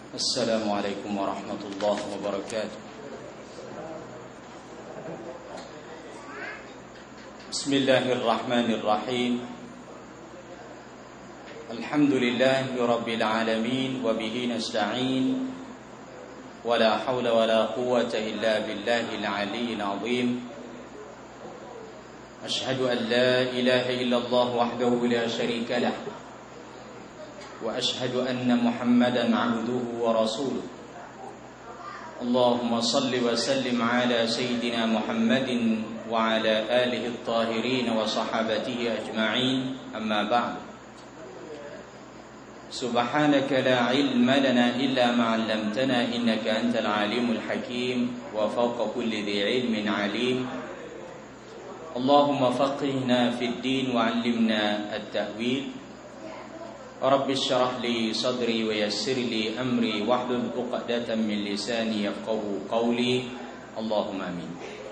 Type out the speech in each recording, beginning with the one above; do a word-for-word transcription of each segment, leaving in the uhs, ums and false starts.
السلام عليكم ورحمة الله وبركاته بسم الله الرحمن الرحيم الحمد لله رب العالمين وبه نستعين ولا حول ولا قوة إلا بالله العلي العظيم أشهد أن لا إله إلا الله وحده لا شريك له وأشهد أن محمدا عبده ورسوله اللهم صل وسلم على سيدنا محمد وعلى آله الطاهرين وصحابته أجمعين أما بعد سبحانك لا علم لنا إلا ما علمتنا إنك أنت العليم الحكيم وفوق كل ذي علم عليم اللهم فقهنا في الدين وعلمنا التأويل رب اشرح لي صدري ويسر لي أمري واحلل عقدة من لساني يفقهوا قولي اللهم آمين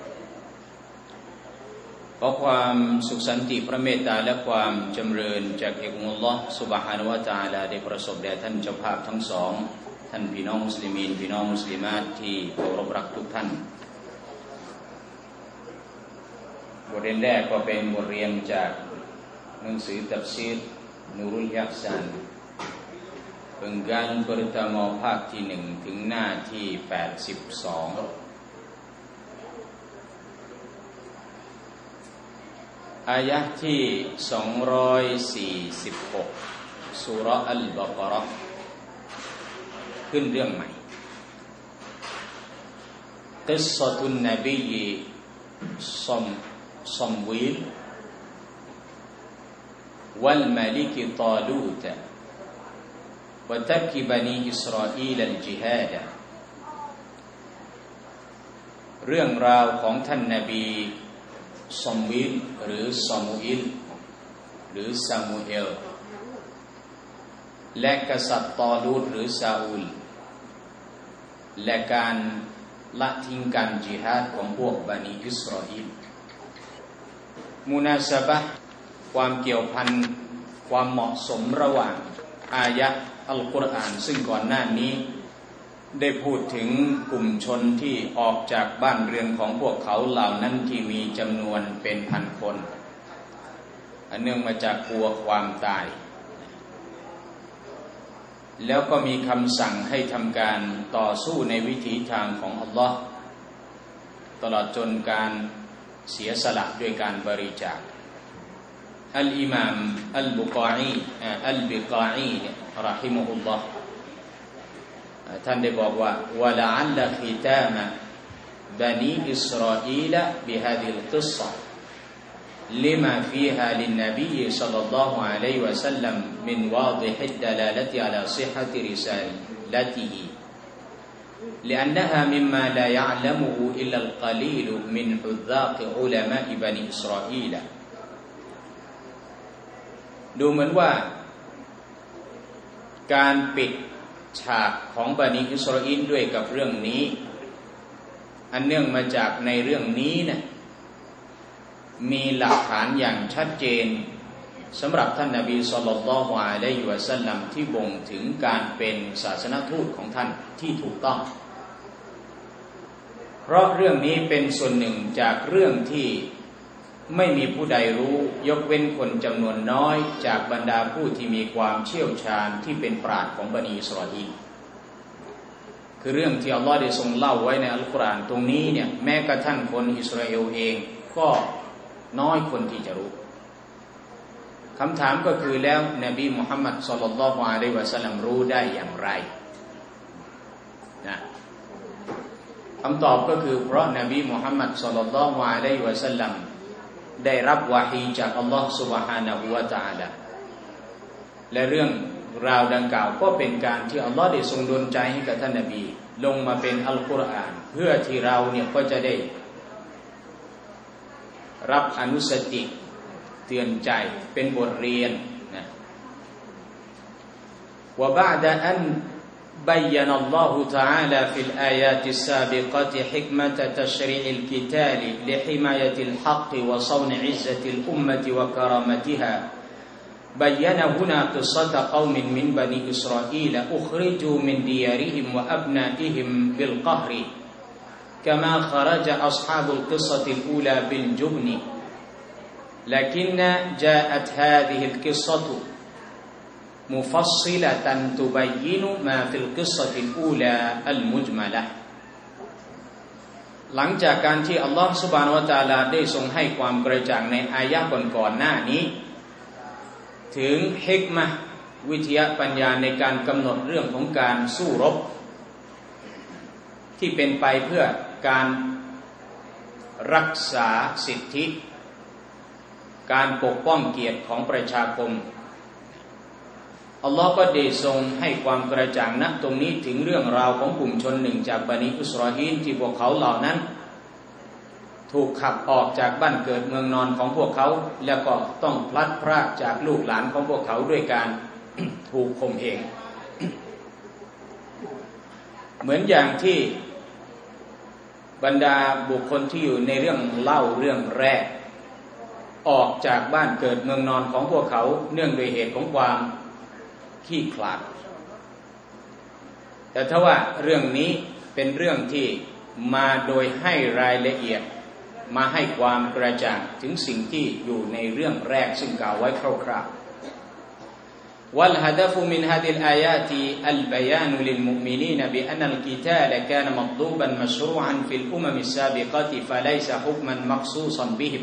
ขอความสุขสันติพระเมตตาและความจำเริญจากเอกอัลลอฮฺซุบฮานะฮูวะตะอาลาได้ประสบแด่ท่านเจ้าภาพทั้งสองท่านพี่น้องมุสลิมีนพี่น้องมุสลิมาตที่เคารพรักทุกท่านบทเรียนแรกก็เป็นบทเรียนจากหนังสือตัฟซีรNurul Ihsan Penggalan pertama ภาคที่หนึ่งถึงหน้าที่แปดสิบสองอายะห์ที่สองร้อยสี่สิบหกซูเราะห์อัลบะเกาะเราะห์ขึ้นเรื่องใหม่กิศะตุนนบีซัมซัมวีลوالملك طالوت وترك بني إسرائيل الجهاد เรื่องราวของท่านนบีซอมวิลหรือซามูอิลหรือซามูเอลและกษัตริย์ตอลูตหรือซาอูลและการละทิ้งการจิฮาดของพวกบันิอิสราเอลมุนาซะบะห์ความเกี่ยวพันความเหมาะสมระหว่างอายะห์อัลกุรอานซึ่งก่อนหน้านี้ได้พูดถึงกลุ่มชนที่ออกจากบ้านเรือนของพวกเขาเหล่านั้นที่มีจำนวนเป็นพันคนอันเนื่องมาจากกลัวความตายแล้วก็มีคำสั่งให้ทำการต่อสู้ในวิถีทางของอัลลอฮ์ตลอดจนการเสียสละด้วยการบริจาคอัลอิมามอัลบุกออีอัลบิกออีเราะฮิมะฮุลลอฮ์ท่านได้บอกว่าวะละอัลละคิตามะบันีอิสราอีลบิฮาซิลกิศะلما فيها للنبي صلى الله عليه وسلم من واضح الدلالة على صحة رسالته لأنها مما لا يعلمه إلا القليل من حذاق علماء بني إسرائيلดูเหมือนว่าการปิดฉากของบันิอิสราเอลด้วยกับเรื่องนี้อันเนื่องมาจากในเรื่องนี้เนี่ยมีหลักฐานอย่างชัดเจนสำหรับท่านนบีศ็อลลัลลอฮุอะลัยฮิวะซัลลัมที่บ่งถึงการเป็นศาสนทูตของท่านที่ถูกต้องเพราะเรื่องนี้เป็นส่วนหนึ่งจากเรื่องที่ไม่มีผู้ใดรู้ยกเว้นคนจำนวนน้อยจากบรรดาผู้ที่มีความเชี่ยวชาญที่เป็นปราชญ์ของบันิอิสราเอลคือเรื่องที่อัลลอฮ์ได้ทรงเล่าไว้ในอัลกุรอานตรงนี้เนี่ยแม้กระทั่งคนอิสราเอลเองก็น้อยคนที่จะรู้คำถามก็คือแล้วนบีมุฮัมมัดศ็อลลัลลอฮุอะลัยฮิวะซัลลัมรู้ได้อย่างไรนะคำตอบก็คือเพราะนบีมุฮัมมัดศ็อลลัลลอฮุอะลัยฮิวะซัลลัมได้รับวะฮีจากอัลลอฮฺ سبحانه และ تعالى และเรื่องราวดังกล่าวก็เป็นการที่อัลลอฮฺได้ทรงดลใจให้กับท่านนบีลงมาเป็นอัลกุรอานเพื่อที่เราเนี่ยก็จะได้รับอนุสติเตือนใจเป็นบทเรียนนะวะบะดะอัน بين الله تعالى في الآيات السابقة حكمة تشريع القتال لحماية الحق وصون عزة الأمة وكرامتها بين هنا قصة قوم من بني إسرائيل أخرجوا من ديارهم وأبنائهم بالقهر كما خرج أصحاب القصة الأولى بالجبن لكن جاءت هذه القصة مفصلة تبين ما في القصة الأولى المجملة หลังจากการที่อัลลอฮฺซุบฮานะฮูวะตะอาลาได้ทรงให้ความกระจ่างในอายะห์ก่อนๆหน้านี้ถึงฮิกมะห์วิทยาปัญญาในการกำหนดเรื่องของการสู้รบที่เป็นไปเพื่อการรักษาสิทธิการปกป้องเกียรติของประชาคมอัลลอฮ์ก็ได้ทรงให้ความกระจ่างณตรงนี้ถึงเรื่องราวของกลุ่มชนหนึ่งจากบันิอิสราอีลที่พวกเขาเหล่านั้นถูกขับออกจากบ้านเกิดเมืองนอนของพวกเขาแล้วก็ต้องพลัดพรากจากลูกหลานของพวกเขาด้วยการ ถูกข่มเหง เหมือนอย่างที่บรรดาบุคคลที่อยู่ในเรื่องเล่าเรื่องแรกออกจากบ้านเกิดเมืองนอนของพวกเขาเนื่องด้วยเหตุของความขี้ขลาดแต่ถ้าว่าเรื่องนี้เป็นเรื่องที่มาโดยให้รายละเอียดมาให้ความกระจ่างถึงสิ่งที่อยู่ในเรื่องแรกซึ่งกล่าวไว้คร่าวๆ والهدف من هذه الآيات البيان للمؤمنين بأن القتال كان مطلوبا مشروعا في الأمم السابقة فليس حكما مخصوصا بهم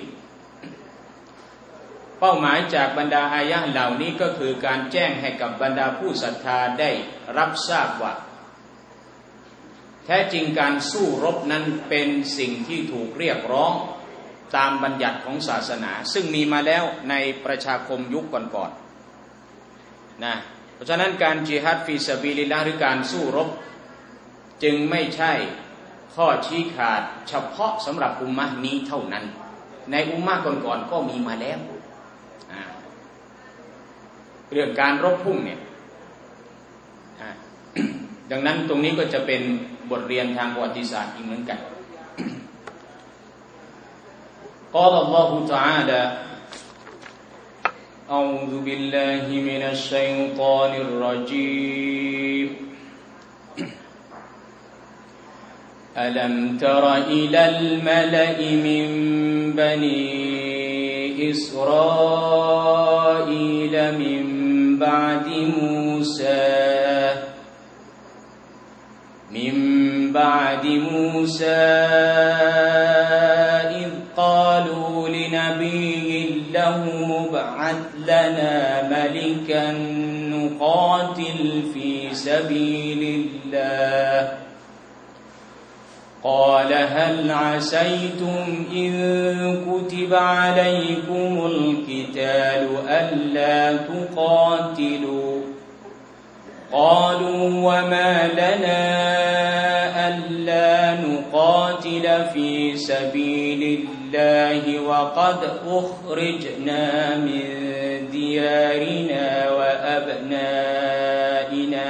เป้าหมายจากบรรดาอายะห์เหล่านี้ก็คือการแจ้งให้กับบรรดาผู้ศรัทธาได้รับทราบว่าแท้จริงการสู้รบนั้นเป็นสิ่งที่ถูกเรียกร้องตามบัญญัติของศาสนาซึ่งมีมาแล้วในประชาคมยุคก่อนๆนะเพราะฉะนั้นการจิฮาดฟีซะบีลิลลาห์หรือการสู้รบจึงไม่ใช่ข้อชี้ขาดเฉพาะสำหรับอุมมะห์นี้เท่านั้นในอุมมะห์ก่อนๆก็มีมาแล้วเรื่องการรบพุ่งเนี่ยดังนั้นตรงนี้ก็จะเป็นบทเรียนทางประวัติศาสตร์อีกเหมือนกัน قال الله تعالى أعوذ بالله من الشيطان الرجيم ألم تر إلى الملأ من بني إسرائيل من بعد موسى من بعد موسى إذ قالوا لنبي له ابعث لنا ملكا نقاتل في سبيل الله قال هل عسيتم إن كتب عليكم القتال ألا تقاتلوا قالوا وما لنا ألا نقاتل في سبيل الله وقد أخرجنا من ديارنا وأبنائنا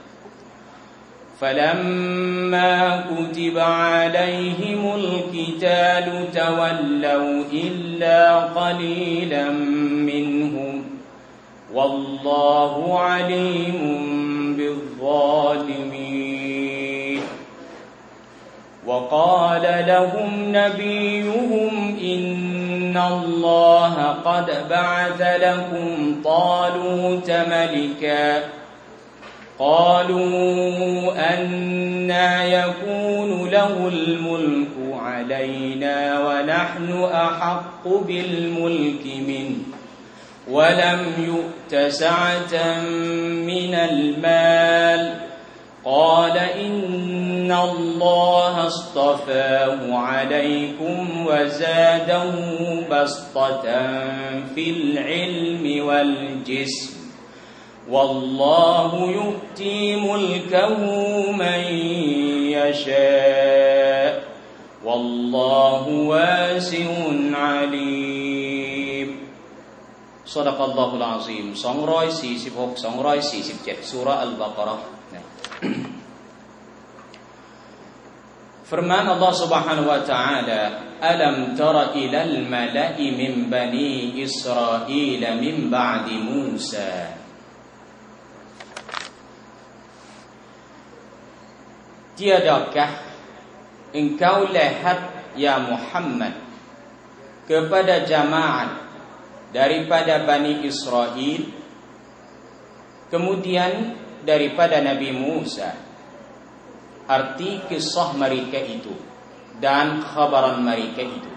فلما كتب عليهم القتال تولوا إلا قليلا منهم والله عليم بالظالمين وقال لهم نبيهم إن الله قد بعث لكم طالوت ملكا قالوا أنى يكون له الملك علينا ونحن أحق بالملك منه ولم يؤت سعة من المال قال إن الله اصطفاه عليكم وزاده بسطة في العلم والجسم والله يؤتي ملكه من يشاء والله واسع عليم صدق الله العظيم สองร้อยสี่สิบหก สองร้อยสี่สิบเจ็ด ซูเราะห์อัลบะเกาะเราะห์ Firman Allah Subhanahu wa taala, "Alam tara ilal mala'i min bani Israil min ba'di Musa." Tiadakah engkau lihat ya Muhammad kepada jamaat daripada Bani Israel, kemudian daripada Nabi Musa, arti kisah mereka itu dan khabaran mereka itu.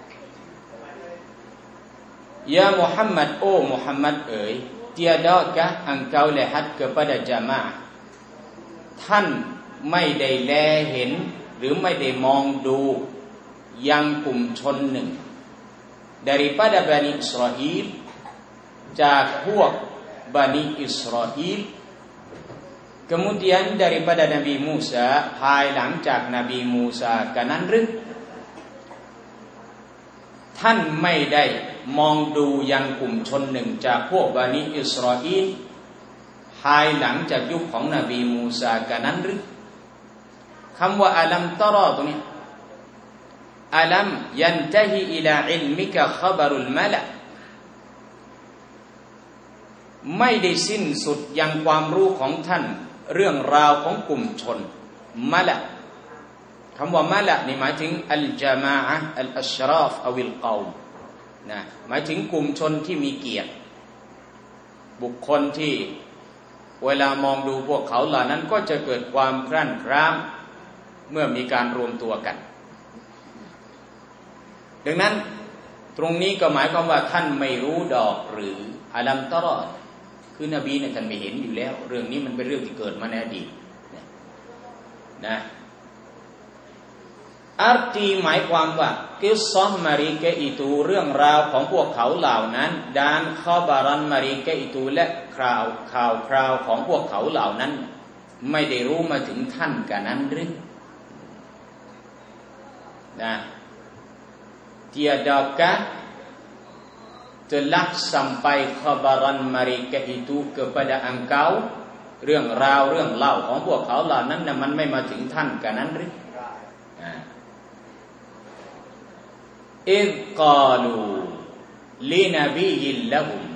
Ya Muhammad, oh Muhammad ơi, tiadakah engkau lihat kepada jamaah, ท่านไม่ได้แลเห็นหรือไม่ได้มองดูยังกลุ่มชนหนึ่ง daripada Bani Israel จากพวก Bani Israel, kemudian daripada Nabi Musa ภายหลังจากนบีมูซากันนั้นหรือท่านไม่ได้มองดูยังกลุ่มชนหนึ่งจากพวก Bani Israel ภายหลังจากยุคของนบีมูซากันนั้นหรือคำว่าอัลัมตะรอตรงนี้อัลัมยันตะฮิอิลาอิลมิกะขบรุลมะละไม่ได้สิ้นสุดยังความรู้ของท่านเรื่องราวของกลุ่มชนมะละคำว่ามะละนี่หมายถึงอัลญะมาอะห์อัลอัชราฟอวิลกอมนะหมายถึงกลุ่มชนที่มีเกียรติบุคคลที่เวลามองดูพวกเขาเหล่านั้นก็จะเกิดความครั่นคร้ามเมื่อมีการรวมตัวกันดังนั้นตรงนี้ก็หมายความว่าท่านไม่รู้ดอกหรืออัลัมตะรอคือนบีเนี่ยท่านไม่เห็นอยู่แล้วเรื่องนี้มันเป็นเรื่องที่เกิดมาในอดีตนะarti หมายความว่ากิสซอฮ์ mereka itu เรื่องราวของพวกเขาเหล่านั้น dan khabaran mereka itu และข่าวข่าวคราวของพวกเขาเหล่านั้นไม่ได้รู้มาถึงท่านกันนั้นหรือนะ tiadakah telah sampai khabaran mereka itu kepada engkau เรื่องราวเรื่องเล่าของพวกเขาเหล่านั้นน่ะมันไม่มาถึงท่านกันนั้นหรืออิดกาลูลินบียิลละฮุม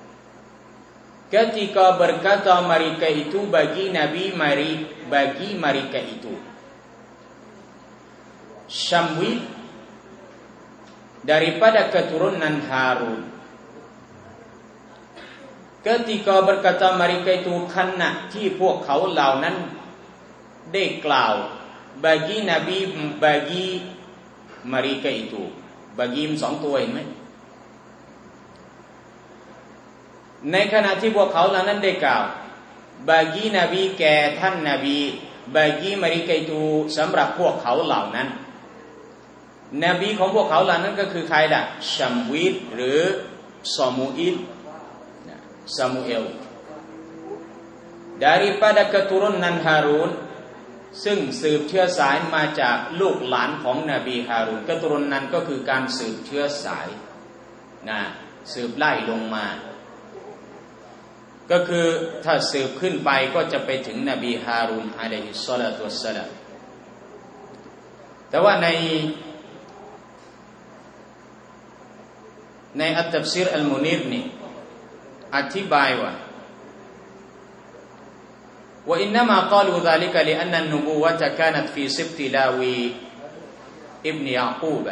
ketika berkata mereka itu bagi nabi mari bagi mereka itu Syamwil daripada keturunan Harun, ketika berkata mereka itu ขณะที่พวกเขาเหล่านั้นได้กล่าว bagi nabi bagi mereka itu bagi สองตัวเห็นไหมในขณะที่พวกเขาเหล่านั้นได้กล่าว bagi nabi แก่ท่านนบี bagi mereka itu สำหรับพวกเขาเหล่านั้นนบีของพวกเขาเหล่านั้นก็คือใครล่ะชัมวีดหรือซามูอิลซามูเอล daripada keturunan Harun ซึ่งสืบเชื้อสายมาจากลูกหลานของนบีฮารุนกะตุรุนนั้นก็คือการสืบเชื้อสายนะสืบไล่ลงมาก็คือถ้าสืบขึ้นไปก็จะไปถึงนบีฮารุนอะลัยฮิสซอลาตุวัสสลามแต่ว่าในในอัตตัฟซีรอัลมุนีรนี่อธิบายว่าوإنما قالوا ذلك لأن النبوة كانت في سبط لاوي ابن يعقوب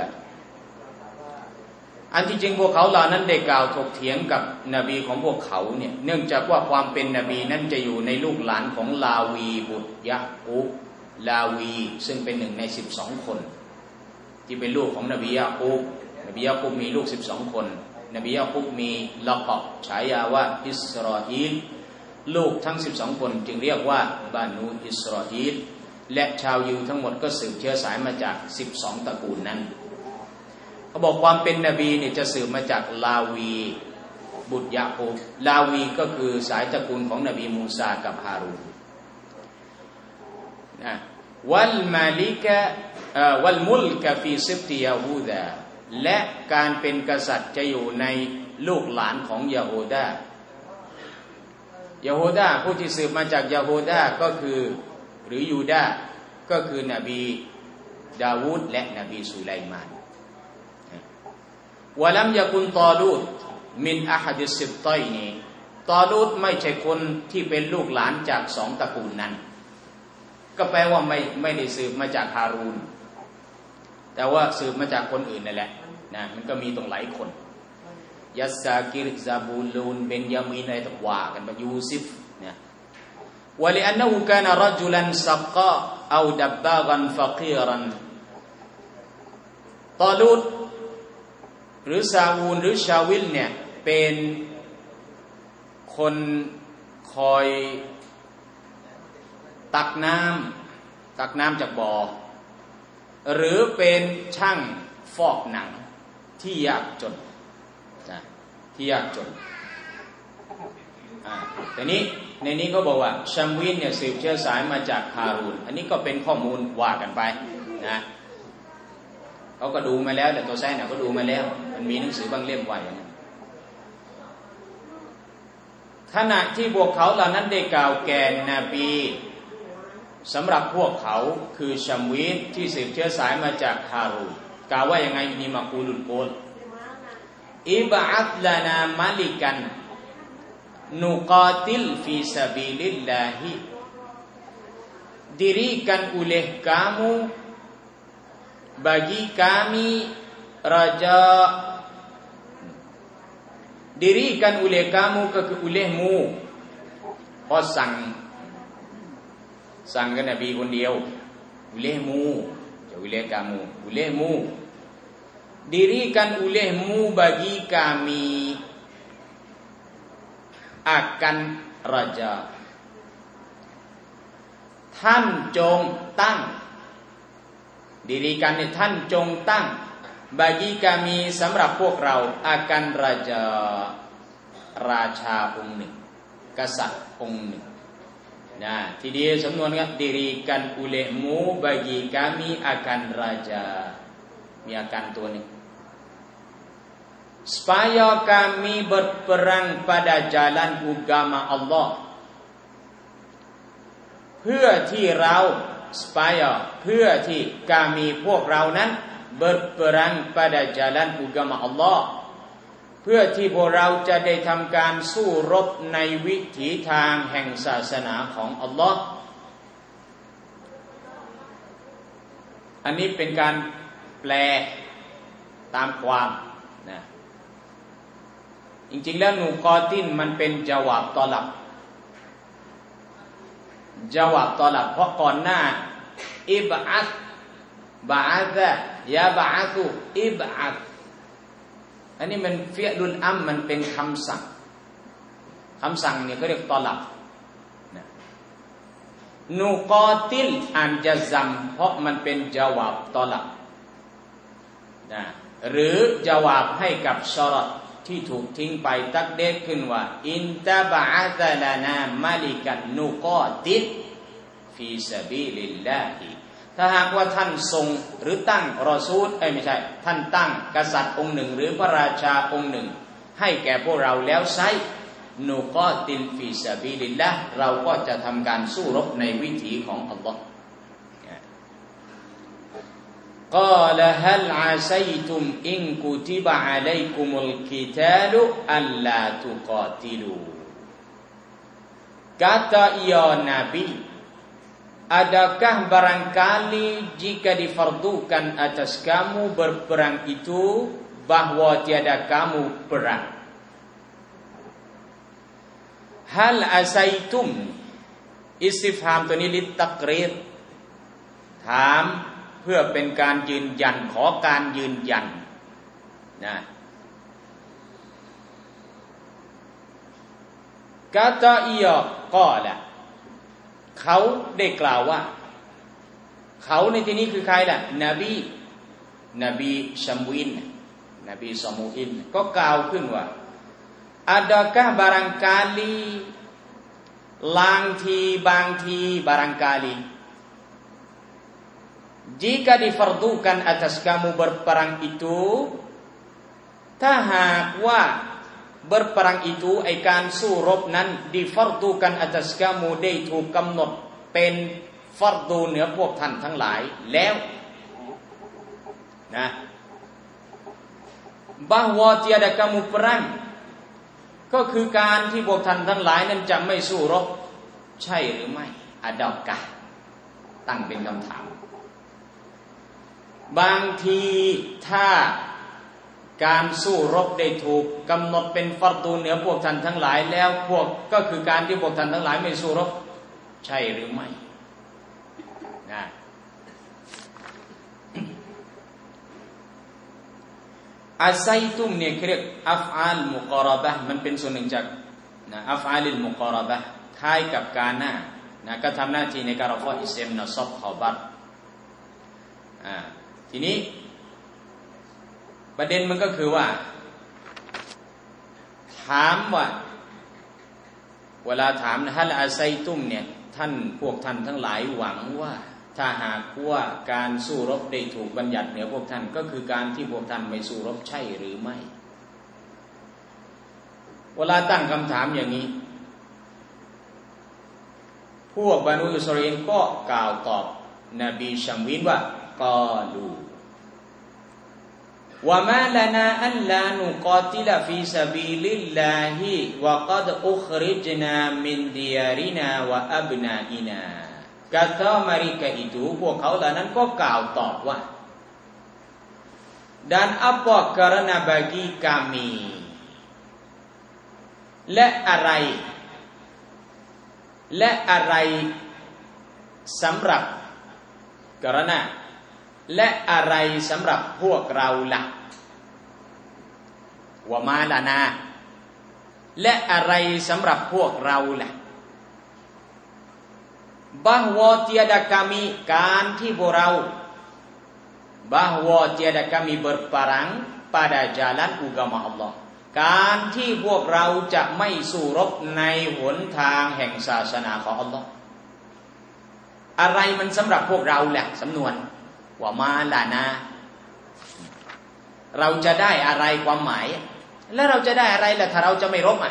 อันที่จริงพวกเขาเหล่านั้นได้กล่าวถกเถียงกับนบีของพวกเขาเนี่ยเนื่องจากว่าความเป็นนบีนั้นจะอยู่ในลูกหลานของลาวีบุตรยะอูบลาวีซึ่งเป็นหนึ่งในสิบสองคนที่เป็นลูกของนบียะอูบนบียะอูบมีลูกสิบสองคนนบียะอูบมีละกอบฉายาว่าอิสราอีลลูกทั้งสิบสองคนจึงเรียกว่าบานูอิสราอีลและชาวยิวทั้งหมดก็สืบเชื้อสายมาจากสิบสองตระกูลนั้นเขาบอกความเป็นนบีเนี่ยจะสืบมาจากลาวีบุตรยะอูบลาวีก็คือสายตระกูลของนบีมูซากับฮารูนนะวัลมาลิกะวัลมุลกะฟีซิบติยาฮูดาและการเป็นกษัตริย์จะอยู่ในลูกหลานของยะฮูดายะฮูดาผู้ที่สืบมาจากยะฮูดาก็คือหรือยูดาก็คือนบีดาวูดและนบีสุไลมานวะลัมยะกุนตอลูตมินอะฮัดิสซิบฏอยนีตอลูตไม่ใช่คนที่เป็นลูกหลานจากสองตระกูลนั้นก็แปลว่าไม่ไม่ได้สืบมาจากฮารูนแต่ว่าสืบมาจากคนอื่นนั่นแหละนะมันก็มีตรงหลายคนยัสซากิรซาบูลูนเบนยามีนอะไรต่างว่ากันไปยูซิฟเนี่ยวะลิอันนะฮูกานะรจุลันซักกะเอาดับบากันฟะกีรันตอลูตหรือซาวูนหรือชาวิลเนี่ยเป็นคนคอยตักน้ำตักน้ำจากบ่อหรือเป็นช่างฟอกหนังที่ยากจนนะที่ยากจนอ่าแต่นี้ในนี้ก็บอกว่าชัมวินเนี่ยสืบเชื้อสายมาจากฮารูนอันนี้ก็เป็นข้อมูลว่ากันไปนะเขาก็ดูมาแล้วแต่ตัวแท้เนี่ยก็ดูมาแล้วมันมีหนังสือบางเล่มไว้ขณะที่พวกเขาเหล่านั้นได้กล่าวแก่นบีสำหรับพวกเขาคือชัมวีนที่สืบเชื้อสายมาจากฮารูนกล่าวว่ายังไงนี่มากูลุลโกลอิบะอัตลานามาลิกันนุกาติลฟีซาบิลิลลาฮิ dirikan oleh kamu bagi kami raja dirikan oleh kamu ke olehmu พอสั่งสั่งกับนบีคนเดียวอุเลมูจะอุเลกามูอุเลมู dirikan olehmu bagi kami akan raja ท่านจงตั้ง dirikan เนี่ยท่านจงตั้ง bagi kami สำหรับพวกเรา akan raja ราชาองค์หนึ่งกษัตริย์องค์หนึ่งนะทีเดียวสำนวนครับ dirikan olehmu bagi kami akan raja มีอาการตัวหนึ่ง supaya kami berperang pada jalan agama Allah เพื่อที่เรา supaya เพื่อที่ kami พวกเรานั้น berperang pada jalan agama Allah เพื่อที่พวกเราจะได้ทำการสู้รบในวิถีทางแห่งศาสนาของอัลลอฮ์อันนี้เป็นการแปลตามความนะจริงๆแล้วนูกอตินมันเป็นจาวาบตอลับจาวาบตอลับเพราะก่อนหน้าอิบอัตบะอะซะยะบะอะตุอิบอัตอันนี้มันฟิอลุลอัมมันเป็นคำสั่งคำสั่งเนี่ยเขาเรียกตอลับนะนูกอติลอันจะซัมเพราะมันเป็นจาวาบตอลับนะหรือจาวาบให้กับชอรอตที่ถูกทิ้งไปตักเดกขึ้นว่าอินตะบะอะซะลานามาลิกันนูกอติลฟีซะบีลิลลาฮิถ้าหากว่าท่านทรงหรือตั้งรอซูลเอ้ยไม่ใช่ท่านตั้งกษัตริย์องค์หนึ่งหรือพระราชาองค์หนึ่งให้แก่พวกเราแล้วไซนูกอติลฟีซะบีลิลลาห์เราก็จะทำการสู้รบในวิถีของอัลลอฮ์กาลฮัลอาซัยตุมอินกุติบะอะลัยกุมุลกิตาลุอัลลาตุกาติลู kata ya nabi adakah barangkali jika difardukan atas kamu berperang itu bahwa tiada kamu perang hal asaitum istifham ตัวนี้ลิตักรีรถามเพื่อเป็นการยืนยันขอการยืนยันนะกาตาอียกอละเขาได้กล่าวว่าเขาในที่นี้คือใครล่ะนบีนบีชัมวินนบีซามูอินก็กล่าวขึ้นว่า adakah barangkali ลางทีบางทีบารางกาลี jika difardukan atas kamu berperang itu ถ้าหากว่าberperang itu ไอการสู้รบนั้น difardukan atas kamu ได้ถูกกำหนดเป็นฟัรดูเหนือพวกท่านทั้งหลายแล้วนะbahwa tiada kamu perangก็คือการที่พวกท่านทั้งหลายนั้นจะไม่สู้รบใช่หรือไม่อะดอกกะตั้งเป็นคำถามบางทีถ้าการสู้รบได้ถูกกำหนดเป็นฟัรดูเหนือพวกท่านทั้งหลายแล้วพวกก็คือการที่พวกท่านทั้งหลายไม่สู้รบใช่หรือไม่นะอาไซตุมเนี่ยเรียกอัฟอาลมุกอรบะห์มันเป็นส่วนหนึ่งจากนะอัฟอาลิลมุกอรบะห์คล้ายกับการหน้านะก็ทำหน้าที่ในการรออิสมนะซอบขอบัตอ่าทีนี้ประเด็นมันก็คือว่าถามว่าเวลาถามฮัลอาไซตุมเนี่ยท่านพวกท่านทั้งหลายหวังว่าถ้าหากว่าการสู้รบได้ถูกบัญญัติเหนือพวกท่านก็คือการที่พวกท่านไม่สู้รบใช่หรือไม่เวลาตั้งคำถามอย่างนี้พวกบานูอิสราเอลก็กล่าวตอบนบีชัมวินว่ากอลูวะมาลานาอัลลานุกอติลฟีซะบีลิลลาฮิวะกัดอุคริจนามินดิยารินาวะอับนาอินากาตา mereka itu พวกเขาเหล่านั้นก็กล่าวตอบว่า dan apa karena bagi kami และอะไรและอะไรสำหรับกรณะและอะไรสำหรับพวกเราล่ะวะมาลานาและอะไรสำหรับพวกเราล่ะbahwa tiada kami การที่พวกเรา bahwa tiada kami berperang pada jalan agama Allah การที่พวกเราจะไม่สู้รบในหนทางแห่งศาสนาของอัลลอฮ์อะไรมันสำหรับพวกเราแหละสำนวนว่ามาลานาเราจะได้อะไรความหมายแล้วเราจะได้อะไรล่ะถ้าเราจะไม่รบอ่ะ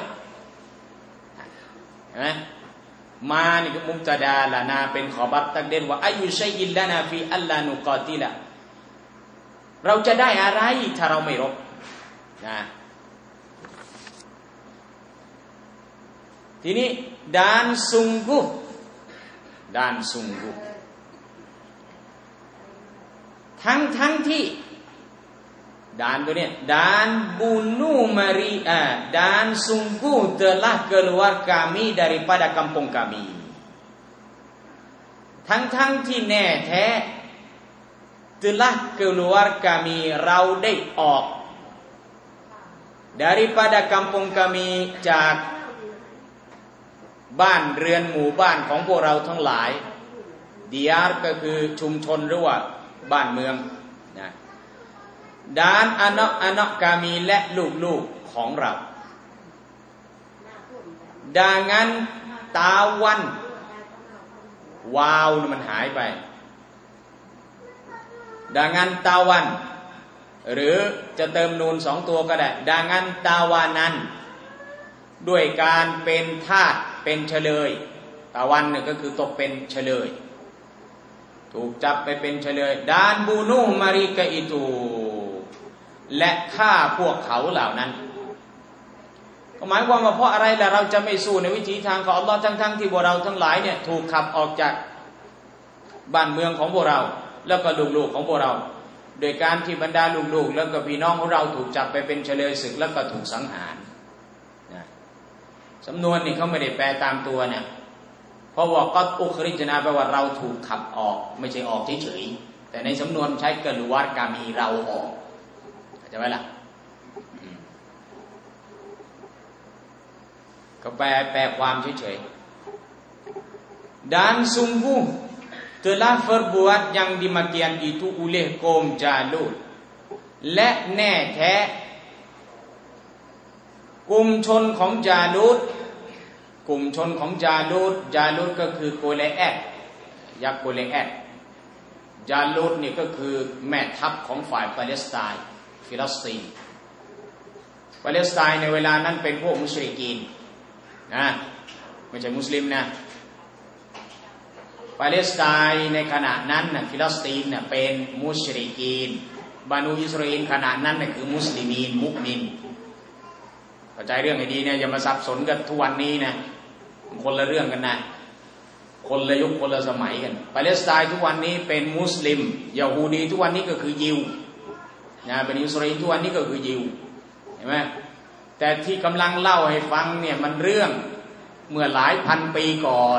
เห็นไหมมานี่คือมุบตะดาลานาเป็นขอบัตตักเด่นว่าอายุชัยอิลลานาฟีอัลลานุกอติละเราจะได้อะไรถ้าเราไม่รบนะทีนี้dan sungguh dan sungguh ทั้งทั้งที่danตัวเนี้ย dan bunuh Maria dan sungguh telah keluar kami daripada kampung kami ทั้งทั้งที่แน่แท้ telah keluar kami เราได้ออก daripada kampung kami จากบ้านเรือนหมู่บ้านของพวกเราทั้งหลายดิยาร์ก็คือชุมชนหรือว่าบ้านเมืองนะดานอานะอานะกามีและลูกๆของเราดังนั้นตาวันวาวมันหายไปดังนั้นตาวันหรือจะเติมนูนสองตัวก็ได้ดังนั้นตาวานั้นด้วยการเป็นทาสเป็นเฉลยตาวันเนี่ยก็คือตกเป็นเฉลยถูกจับไปเป็นเฉลยดานบูนูมาริกะอิตูและฆ่าพวกเขาเหล่านั้นก็หมายความว่าเพราะอะไรล่ะเราจะไม่สู้ในวิถีทางของอัลลอฮ์ทั้งๆที่พวกเราทั้งหลายเนี่ยถูกขับออกจากบ้านเมืองของพวกเราแล้วก็ลูกๆของพวกเราโดยการที่บรรดาลูกๆแล้วก็พี่น้องของเราถูกจับไปเป็นเฉลยศึกแล้วก็ถูกสังหารนะสำนวนนี่เขาไม่ได้แปลตามตัวเนี่ยเพราะว่ากัดอุคริจนาแปลว่าเราถูกขับออกไม่ใช่ออกเฉยๆแต่ในสำนวนใช้กะลุวัตกามีเราออกเข้าใจไหมล่ะก็แปลแปลความเฉยๆ dan sungguh telah berbuat yang demikian itu oleh kaum Jalut และแน่แท้กลุ่มชนของจาลูตกลุ่มชนของจาลูตจาลูตก็คือโกเลแอดยักษ์โกเลแอดจาลูตนี่ก็คือแม่ทัพของฝ่ายปาเลสไตน์ฟิลิสตีนปาเลสไตน์ในเวลานั้นเป็นพวกมุชริกีนนะไม่ใช่มุสลิมนะปาเลสไตน์ในขณะนั้นนะฟิลิสตีนนะเป็นมุชริกีนบานูอิสราเอลขณะนั้นน่ะคือมุสลิมีนมุมินเข้าใจเรื่องให้ดีเนี่ยอย่ามาสับสนกันทุกวันนี้นะคนละเรื่องกันนะคนละยุคคนละสมัยกันปาเลสไตน์ทุกวันนี้เป็นมุสลิมยะฮูดีทุกวันนี้ก็คือยิวนะเป็นอิสราเอลทุกวันนี้ก็คือยิวเห็นไหมแต่ที่กำลังเล่าให้ฟังเนี่ยมันเรื่องเมื่อหลายพันปีก่อน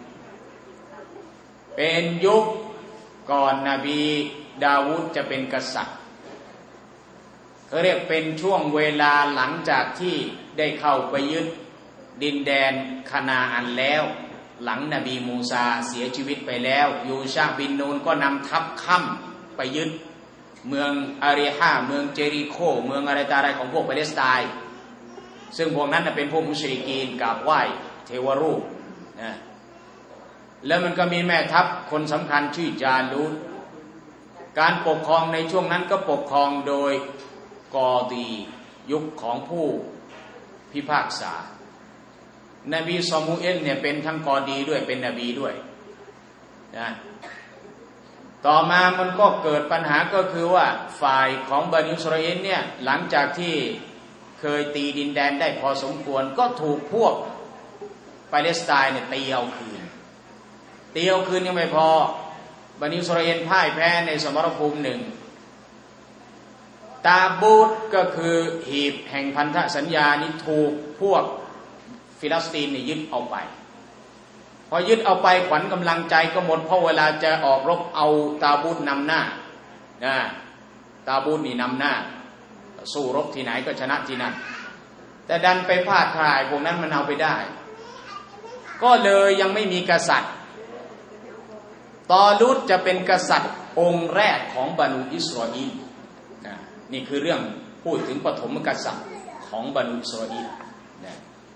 เป็นยุคก่อนนบีดาวูดจะเป็นกษัตริย์เขาเรียกเป็นช่วงเวลาหลังจากที่ได้เข้าไปยึดดินแดนคานาอันแล้วหลังนบีมูซาเสียชีวิตไปแล้วยูชาบินนูนก็นำทัพค่ำไปยึดเมืองอาริฮาเมืองเจริโคเมืองอะไรต่อะไรของพวกปาเลสไตน์ซึ่งพวกนั้นเป็นพวกมุชริกีนกราบไหว้เทวรูปนะแล้วมันก็มีแม่ทัพคนสำคัญชื่อจาลูตการปกครองในช่วงนั้นก็ปกครองโดยกอดียุคของผู้พิพากษานบีซอมูเอลเนี่ยเป็นทั้งกอดีด้วยเป็นนบีด้วยนะต่อมามันก็เกิดปัญหาก็คือว่าฝ่ายของบันิอิสราเอลเนี่ยหลังจากที่เคยตีดินแดนได้พอสมควรก็ถูกพวกปาเลสไตน์เนี่ยตีเอาคืนตีเอาคืนยังไม่พอบันิอิสราเอลพ่ายแพ้ในสมรภูมิหนึ่งตาบูตก็คือหีบแห่งพันธสัญญานี้ถูกพวกฟิลิสตีนเนี่ยยึดเอาไปพอยึดเอาไปขวัญกำลังใจก็หมดเพราะเวลาจะออกรบเอาตาบูตนำหน้านะตาบูตนี่นำหน้าสู้รบที่ไหนก็ชนะที่นั่นแต่ดันไปพลาดท่าพวกนั้นมันเอาไปได้ก็เลยยังไม่มีกษัตริย์ตอลูตจะเป็นกษัตริย์องค์แรกของบานูอิสราเอลนะนี่คือเรื่องพูดถึงปฐมกษัตริย์ของบานูอิสราเอลนะ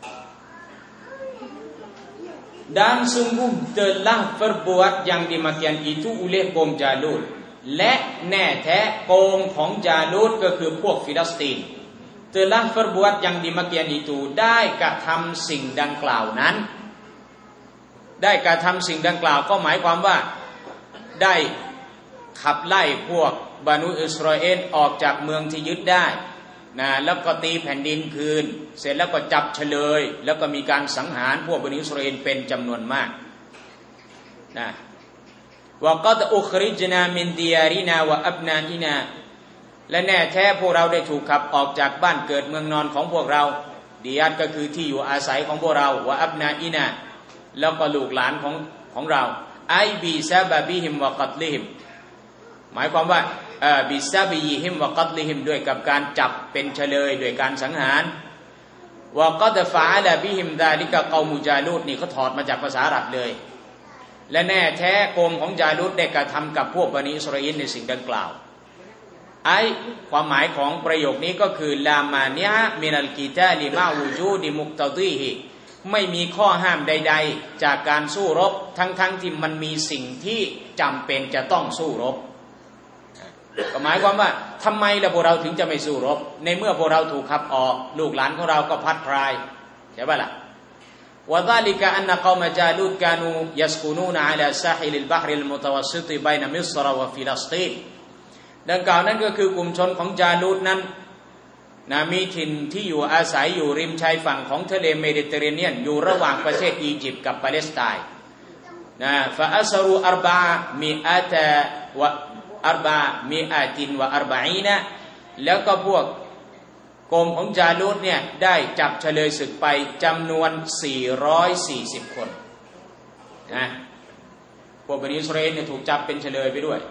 dan sungguh telah perbuat yang demikian itu oleh kaum Jalut และแน่แท้โกงของจาลูตก็คือพวกฟิลิสตีน telah perbuat yang demikian itu ได้กระทำสิ่งดังกล่าวนั้นได้กระทำสิ่งดังกล่าวก็หมายความว่าได้ขับไล่พวกบานูอิสราเอลออกจากเมืองที่ยึดได้นะแล้วก็ตีแผ่นดินคืนเสร็จแล้วก็จับเฉลยแล้วก็มีการสังหารพวกบานูอิสราเอลเป็นจำนวนมากนะว่าก็จะอุคริจนามินดิอารินาวะอับนาอินาและแน่แท้พวกเราได้ถูกขับออกจากบ้านเกิดเมืองนอนของพวกเราดิอาตก็คือที่อยู่อาศัยของพวกเราวะอับนาอินาแล้วก็ลูกหลานของของเราไอบีซาบะบิฮิมวะกัตลิฮิมหมายความว่าบิซาบิยิฮิมวะกัตลิฮิมด้วยกับการจับเป็นเฉลยด้วยการสังหารวะกัดฟะอะลาบิฮิมดาลิกะกอมูจาลูตนี่เขาถอดมาจากภาษาอาหรับเลยและแน่แท้โกมของจาลูตได้กระทำกับพวกบันิอิสราเอลในสิ่งดังกล่าวไอความหมายของประโยคนี้ก็คือลามาเนียมินัลกิตาลิมาวูจูดิมุกตะดีฮิไม่มีข้อห้ามใดๆจากการสู้รบทั้งๆ ท, ที่มันมีสิ่งที่จำเป็นจะต้องสู้รบก็หมายความว่าทำไมล่ะพวกเราถึงจะไม่สู้รบในเมื่อพวกเราถูกขับออกลูกหลานของเราก็พัดพรายใช่ป่ะล่ะวะซาลิกะอันนะกอมจาลูตกานูยัสกุนูนอะลาซาฮิลิลบะฮริลมุตะวัสซิตบัยนะมิศรวะฟิลิสตีนดังกล่าวนั้นก็คือกลุ่มชนของจาลูตนั้นนะมีถิ่นที่อยู่อาศัยอยู่ริมชายฝั่งของทะเลเมดิเตอร์เรเนียนอยู่ระหว่างประเทศอียิปต์กับปาเลสไตน์นะฟะอัสรูอัรบะมีอาตะวะอัรบะมีอาตินวะอัรบะอีนะแล้วก็พวกกลุ่มของจาลูตเนี่ยได้จับเฉลยศึกไปจำนวนสี่ร้อยสี่สิบคนนะพวกบันิอิสราเอลเนี่ยถูกจับเป็นเฉลยไปด้วย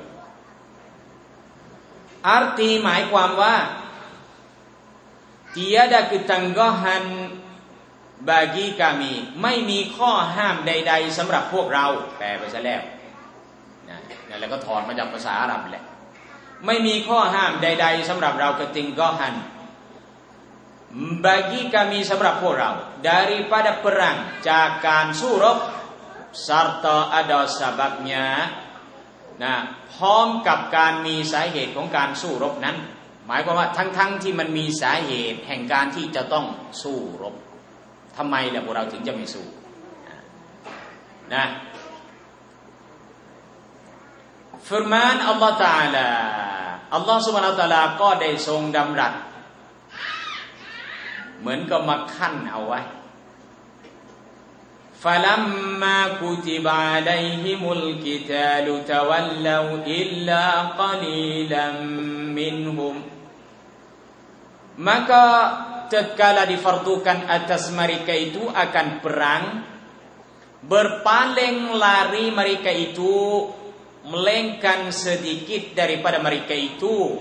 อาร์ตีหมายความว่าtiada ketangguhan bagi kami ไม่มีข้อห้ามใดๆสำหรับพวกเราแปลไปซะแล้วนะนั่นแหละก็ถอดมาจากภาษาอาหรับแหละไม่มีข้อห้ามใดๆสำหรับเราketangguhan bagi kami สำหรับพวกเรา daripada perang จากการสู้รบ serta ada sebabnya นะพร้อมกับการมีสาเหตุของการสู้รบนั้นหมายความว่าทั้งๆ ท, ที่มันมีสาเหตุแห่งการที่จะต้องสู้รบทำไมล่ะพวกเราถึงจะไม่สู้นะ firman Allah Taala อัลลอฮฺซุบฮานะฮูวะตะอาลาก็ได้ทรงดำรัสเหมือนกับมาขั้นเอาไว้فَلَمَّا كُتِبَ عَلَيْهِمُ الْقِتَالُ تَوَلَّوْا إِلَّا قَلِيلًا مِنْهُمْ maka tatkala difardukan atas mereka itu akan perang, berpaling lari mereka itu, melainkan sedikit daripada mereka itu.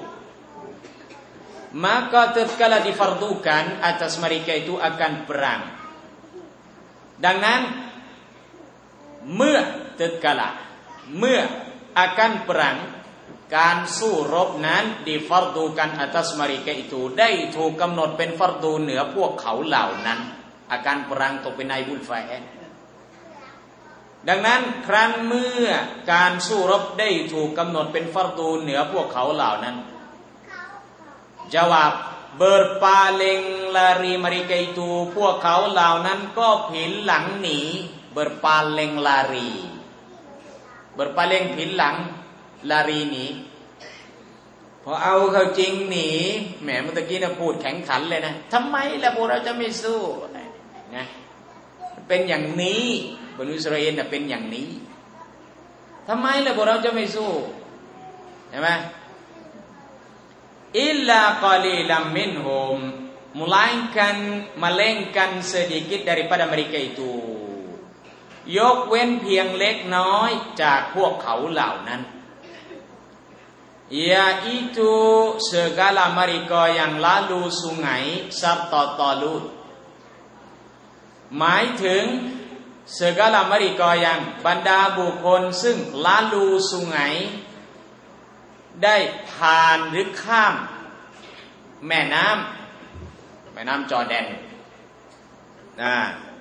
Maka tatkala difardukan atas mereka itu akan perang, ดังนั้นเมื่อตัดกะละเมื่ออาการperangการสู้รบนั้นดิฟัรดูกันอัตัสมาริกะอิตูได้ถูกกำหนดเป็นฟัรดูเหนือพวกเขาเหล่านั้นอาการperangตกเป็นไอบุลฟาเอลดังนั้นครั้นเมื่อการสู้รบได้ถูกกำหนดเป็นฟัรดูเหนือพวกเขาเหล่านั้นjawab berpaling lari mereka itu พวกเขาเหล่านั้นก็ผินหลังหนี berpaling lari berpaling ผินหลังลารีหนีพอเอาเข้าจริงหนีแหมเมื่อกี้นะพูดแข็งขันเลยนะทำไมล่ะพวกเราจะไม่สู้นะเป็นอย่างนี้บรรดาอิสราเอลน่ะเป็นอย่างนี้ทำไมล่ะพวกเราจะไม่สู้ใช่ไหมilla qalilan minhum melainkan melainkan sedikit daripada mereka itu ยกเว้นเพียงเล็กน้อยจากพวกเขาเหล่านั้น yaitu segala mereka yang lalu sungai serta Talut หมายถึง segala mereka yang บรรดาบุคคลซึ่ง lalu sungaiได้ผ่านหรือข้ามแม่น้ำแม่น้ำจอร์แดนนะ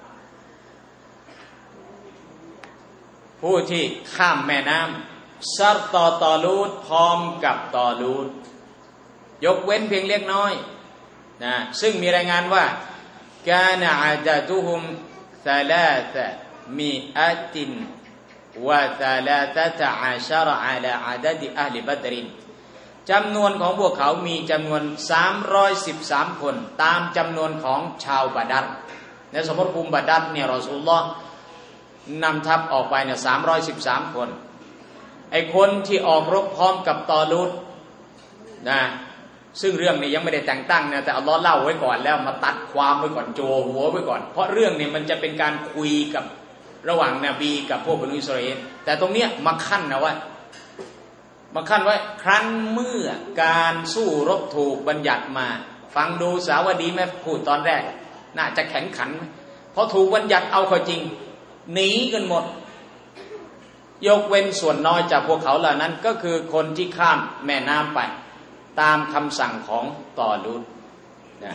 ผู้ที่ข้ามแม่น้ำซัรตอตอลูดพร้อมกับตอลูดยกเว้นเพียงเล็กน้อยนะซึ่งมีรายงานว่ากานะอาดะตุฮุมซาลาซะมิอะตินวะซาลาซะตะอาชะรอะลาอะดะดิอะห์ลิบัดรินจำนวนของพวกเขามีจำนวนสามร้อยสิบสามคนตามจำนวนของชาวบาดัรในสมรภูมิบาดัรเนี่ยรอซูลุลลอฮ์นำทัพออกไปเนี่ยสามร้อยสิบสามคนไอ้คนที่ออกรบพร้อมกับตอลูดนะซึ่งเรื่องนี้ยังไม่ได้แต่งตั้งนะแต่อัลลอฮ์เล่าไว้ก่อนแล้วมาตัดความไว้ก่อนโจหัวไว้ก่อนเพราะเรื่องนี้มันจะเป็นการคุยกับระหว่างนบีกับพวกบรรดาอิสราเอลแต่ตรงเนี้ยมาขั้นนะว่ามาขั้นไว้ครั้นเมื่อการสู้รบถูกบัญญัติมาฟังดูสาวดีไหมพูดตอนแรกน่าจะแข็งขันเพราะถูกบัญญัติเอาเข้าจริงหนีกันหมดยกเว้นส่วนน้อยจากพวกเขาเหล่านั้นก็คือคนที่ข้ามแม่น้ำไปตามคำสั่งของตอลูดนะ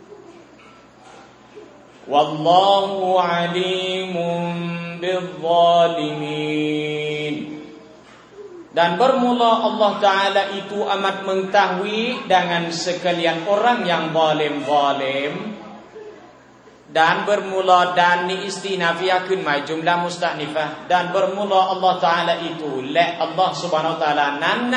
วัลลอฮุอะลีมุบิซซอลิมีนdan bermula Allah Ta'ala itu amat mengetahui dengan sekalian orang yang zalim-zalim dan bermula dan ni istinafiyah ขึ้นหมายจุมลามุสตะนิฟะ dan bermula Allah Ta'ala itu และ Allah Subhanahu Wa Ta'ala นั้นนะ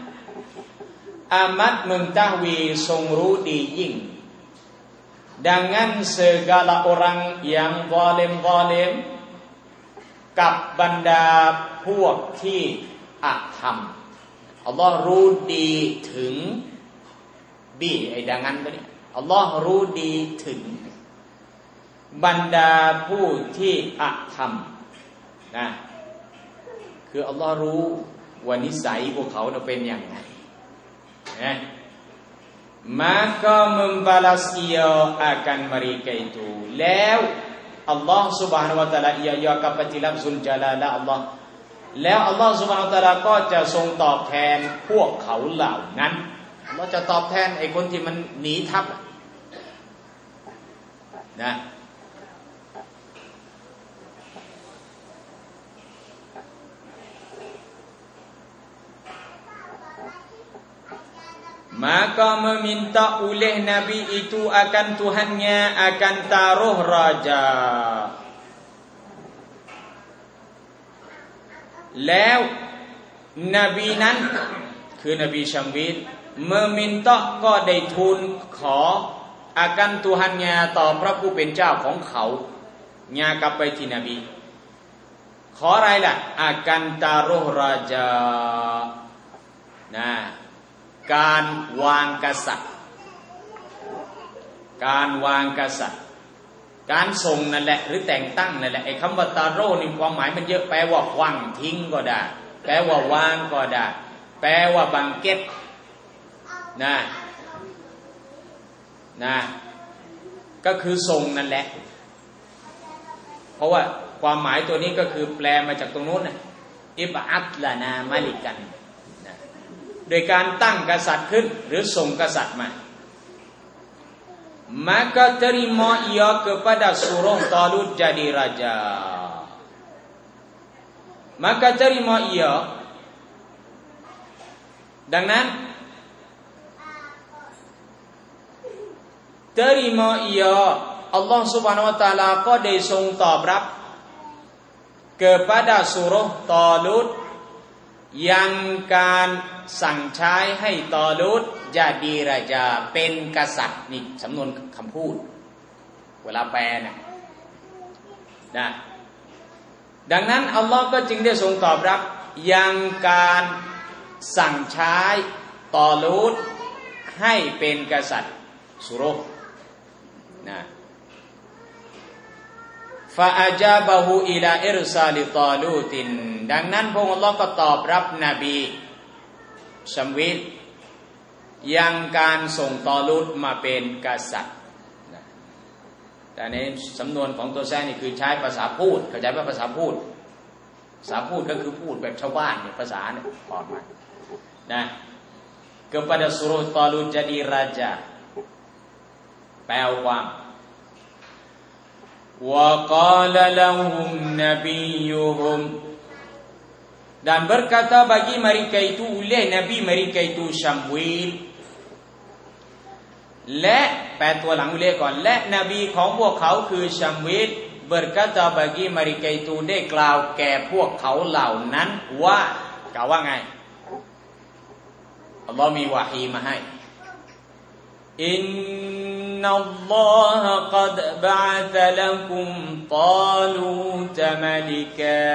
amat mengetahui ทรงรู้ดียิ่ง dengan segala orang yang zalim-zalim กับบรรดาพวกที่อาธรรมอัลลอฮ์รู้ดีถึงบีไอ้ดังนั้นก็เนี่ยอัลลอฮ์รู้ดีถึงบรรดาผู้ที่อาธรรมนะคืออัลลอฮ์รู้ว่านิสัยพวกเขาเป็นอย่างไรนะ maka membalas ia akan mereka itu แล้วอัลลอฮ์ Subhanahu Wa Taala ia ya kapatilab zul jalala Allahแล้วอัลลอฮฺซุบฮานะฮูวะตะอาลาก็จะทรงตอบแทนพวกเขาเหล่านั้นอัลลอฮฺจะตอบแทนไอ้คนที่มันหนีทัพนะ maka meminta oleh Nabi itu akan Tuhannya akan taruh rajaแล้วนบีนั้นคคือนบีชัมวีด meminta ก็ได้ทูลขอ akan Tuhannya ต่อพระผู้เป็นเจ้าของเขาญากลับไปที่นบีขออะไรล่ะ akan taruh raja นะการวางกษัตริย์การวางกษัตริย์การส่งนั่นแหละหรือแต่งตั้งนั่นแหละไอ้คำว่าตาโรนี่ความหมายมันเยอะแปลว่าขว้างทิ้งก็ได้แปลว่าวางก็ได้แปลว่าบังเก็ตนะนะก็คือส่งนั่นแหละเพราะว่าความหมายตัวนี้ก็คือแปลมาจากตรงนู้นนะอิบอัตลานามาลิกันนะโดยการตั้งกษัตริย์ขึ้นหรือส่งกษัตริย์มาmaka terima ia kepada suruh Talut jadi raja maka terima ia ดังนั้น terima ia Allah Subhanahu wa taala ก็ได้ทรงตอบรับ kepada suruh Talut ยังการสั่งใช้ให้ตอลูดญาดีราจาเป็นกษัตริย์นี่สำนวนคำพูดเวลาแปลนะนะดังนั้นอัลลอฮ์ก็จึงได้ทรงตอบรับยังการสั่งใช้ตอลูดให้เป็นกษัตริย์สุโรนะฟาอาจาบะฮูอิลาอิรซาลิตอลูตินดังนั้นพระองค์อัลลอฮ์ก็ตอบรับนบีชัมวีดยังการส่งตอลูดมาเป็นกษัตริย์แต่ในสำนวนของตัวแซนี่คือใช้ภาษาพูดเข้าใจว่าภาษาพูดภาษาพูดก็คือพูดแบบชาวบ้านเนี่ยภาษาเนี่ยออกมานะ kepada suruh Talut jadi raja แปลความ wa qala lahum nabiyuhum dan berkata bagi mereka itu oleh Nabi mereka itu Syamwil และแปลตัวหลังเลยก่อนและนบีของพวกเขาคือชัมวีด berkata bagi mereka itu ได้กล่าวแก่พวกเขาเหล่านั้นว่ากล่าวว่าไงอัลลอฮ์มีวะฮีมาให้อินนัลลอฮะกัดบะอะซะละกุมตาลูตมะลิกะ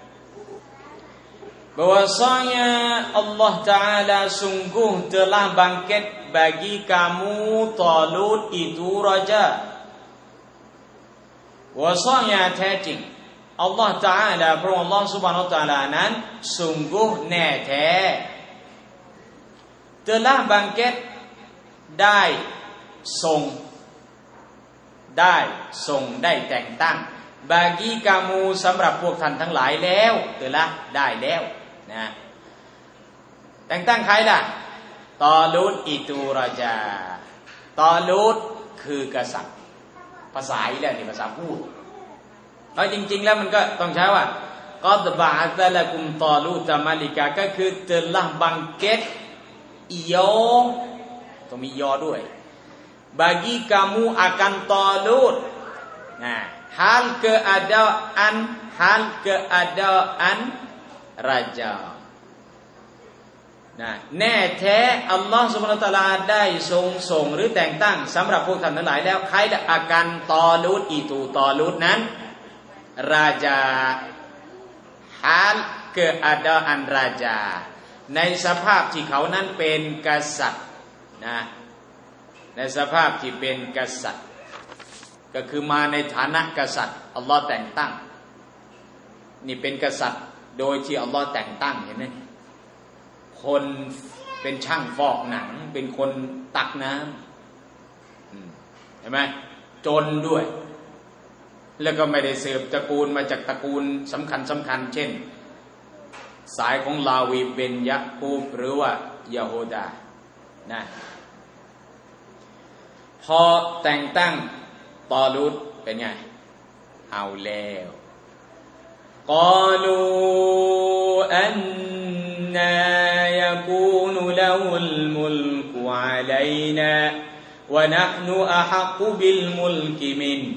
bahwasanya Allah Ta'ala sungguh telah bangkit bagi kamu Talut itu raja. Bahwasanya แท้จริง Allah Ta'ala พระองค์ Allah Subhanahu Wa Ta'ala นั้น sungguh แน่แท้ telah bangkit ได้ทรงได้ทรงได้แต่งตั้ง bagi kamu สำหรับพวกท่านทั้งหลายแล้ว telah ได้แล้วนะแต่งตั้งใครล่ะตอลูดอิตูราจาตอลูดคือกษัตริย์ภาษาอีแล้วนี่ภาษาพูดเพราะจริงๆแล้วมันก็ต้องใช้ว่ากัดบะอะซะละกุมตอลูตมะลิกะก็คือ telah bangkit iyo ต้องมียอด้วย bagi kamu akan Talut nah hal keadaan hal keadaan raja นะแน่แท้อัลลอฮฺซุบฮานะฮูวะตะอาลาได้ทรงส่งหรือแต่งตั้งสำหรับพวกท่านทั้งหลายแล้วใครได้อาการตอลูดอิตูตอลูดนั้นราชาฮาลเกิดอาดาอันราชาในสภาพที่เขานั้นเป็นกษัตริย์นะในสภาพที่เป็นกษัตริย์ก็คือมาในฐานะกษัตริย์อัลลอฮฺแต่งตั้งนี่เป็นกษัตริย์โดยที่อัลลอฮฺแต่งตั้งเห็นไหมคนเป็นช่างฟอกหนังเป็นคนตักน้ำเห็นไหมจนด้วยแล้วก็ไม่ได้สืบตระกูลมาจากตระกูลสำคัญสำคัญเช่นสายของลาวีเบนยะคูบหรือว่ายาโฮดานะพอแต่งตั้งตอลูดเป็นไงเอาแล้วقالوا أنى يكون له الملك علينا ونحن أحق بالملك منه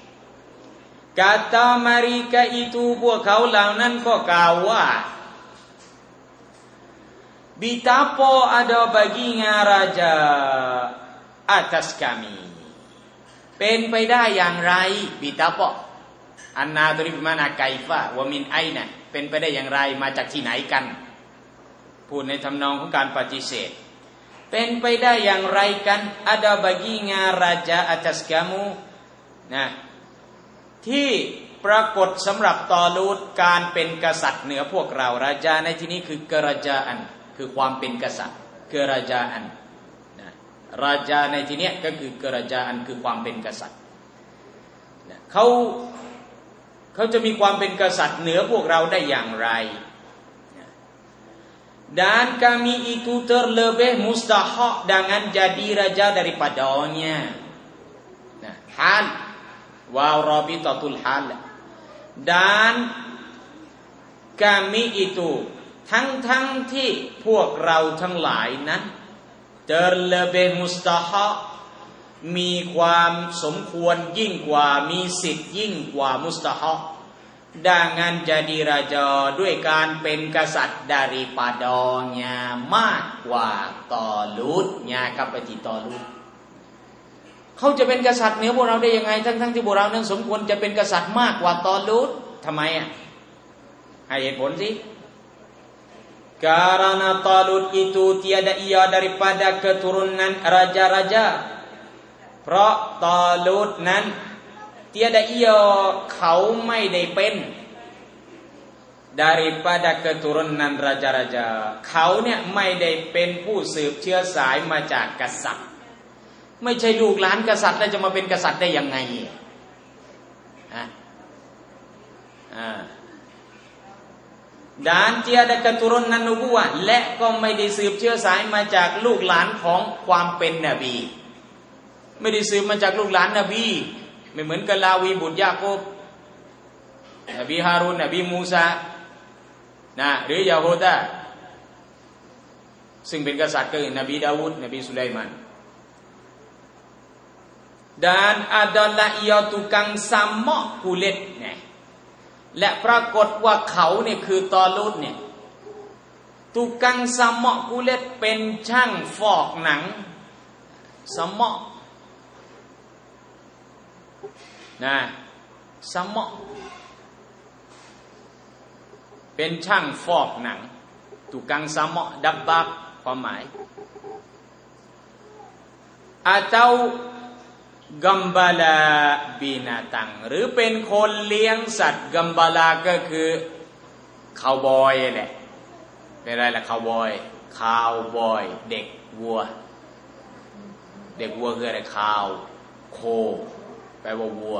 kata mereka itu พวกเขาเหล่านั้นก็กล่าวว่า betapa ada baginya raja atas kami เป็นไปได้อย่างไร betapa อันนาตัวนี้มานาไกฟะวะมินไอนะเป็นไปได้อย่างไรมาจากที่ไหนกันพูดในทำนองของการปฏิเสธเป็นไปได้อย่างไรกัน ada baginya raja atas kamu นะที่ปรากฏสำหรับตอลูดการเป็นกษัตริย์เหนือพวกเราราชาในที่นี้คือกราจาอันคือความเป็นกษัตริย์กราจาอันนะราชาในที่นี้ก็คือกราจาอันคือความเป็นกษัตริย์นะเขาเขาจะมีความเป็นกษัตริย์เหนือพวกเราได้อย่างไร dan kami itu terlebih mustahak dengan jadi raja daripadanya nah hal wa rabitatul hal dan kami ituทั้งๆที่พวกเราทั้งหลายนั้น terlebih mustahak มีความสมควรยิ่งกว่ามีสิทธิ์ยิ่งกว่า mustahak dengan jadi raja ด้วยการเป็นกษัตริย์ daripadanya มากกว่าตอลูดญากับปฏิตอลูดเขาจะเป็นกษัตริย์เหนือพวกเราได้ยังไงทั้งๆที่พวกเรานั้นสมควรจะเป็นกษัตริย์มากกว่าตอลูดทำไมอ่ะให้เหตุผลสิ karena Talut itu tiada ia daripada keturunan raja-raja เพราะตอลูดนั้นเตียดาอียเขาไม่ได้เป็น daripada keturunan raja-raja เขาเนี่ยไม่ได้เป็นผู้สืบเชื้อสายมาจากกษัตริย์ไม่ใช่ลูกหลานกษัตริย์แล้วจะมาเป็นกษัตริย์ได้ยังไงอ่ะอ่า dan tiada keturunan nubuwah และก็ไม่ได้สืบเชื้อสายมาจากลูกหลานของความเป็นนบีไม่ได้สืบมาจากลูกหลานนบีไม่เหมือนกับลาวีบุตรยาโคบนบีฮารุนนบีมูซานะหรือยาโฮดาซึ่งเป็นกษัตริย์ก็คือนบีดาวูดนบีสุไลมาน dan adalah ia tukang samak kulit เนี่ยและปรากฏว่าเขาเนี่ยคือตอลูดเนี่ยตุกังสมะกุเลตเป็นช่างฟอกหนังสมะนะสมะเป็นช่างฟอกหนังตุกังสมะดับบับความหมาย atau gambala binatang หรือเป็นคนเลี้ยงสัตว์กัมบาลาก็คือคาวบอยแหละเป็นอะไรล่ะคาวบอยคาวบอยเด็กวัวเด็กวัวคืออะไรคาวโคแปลว่าวัว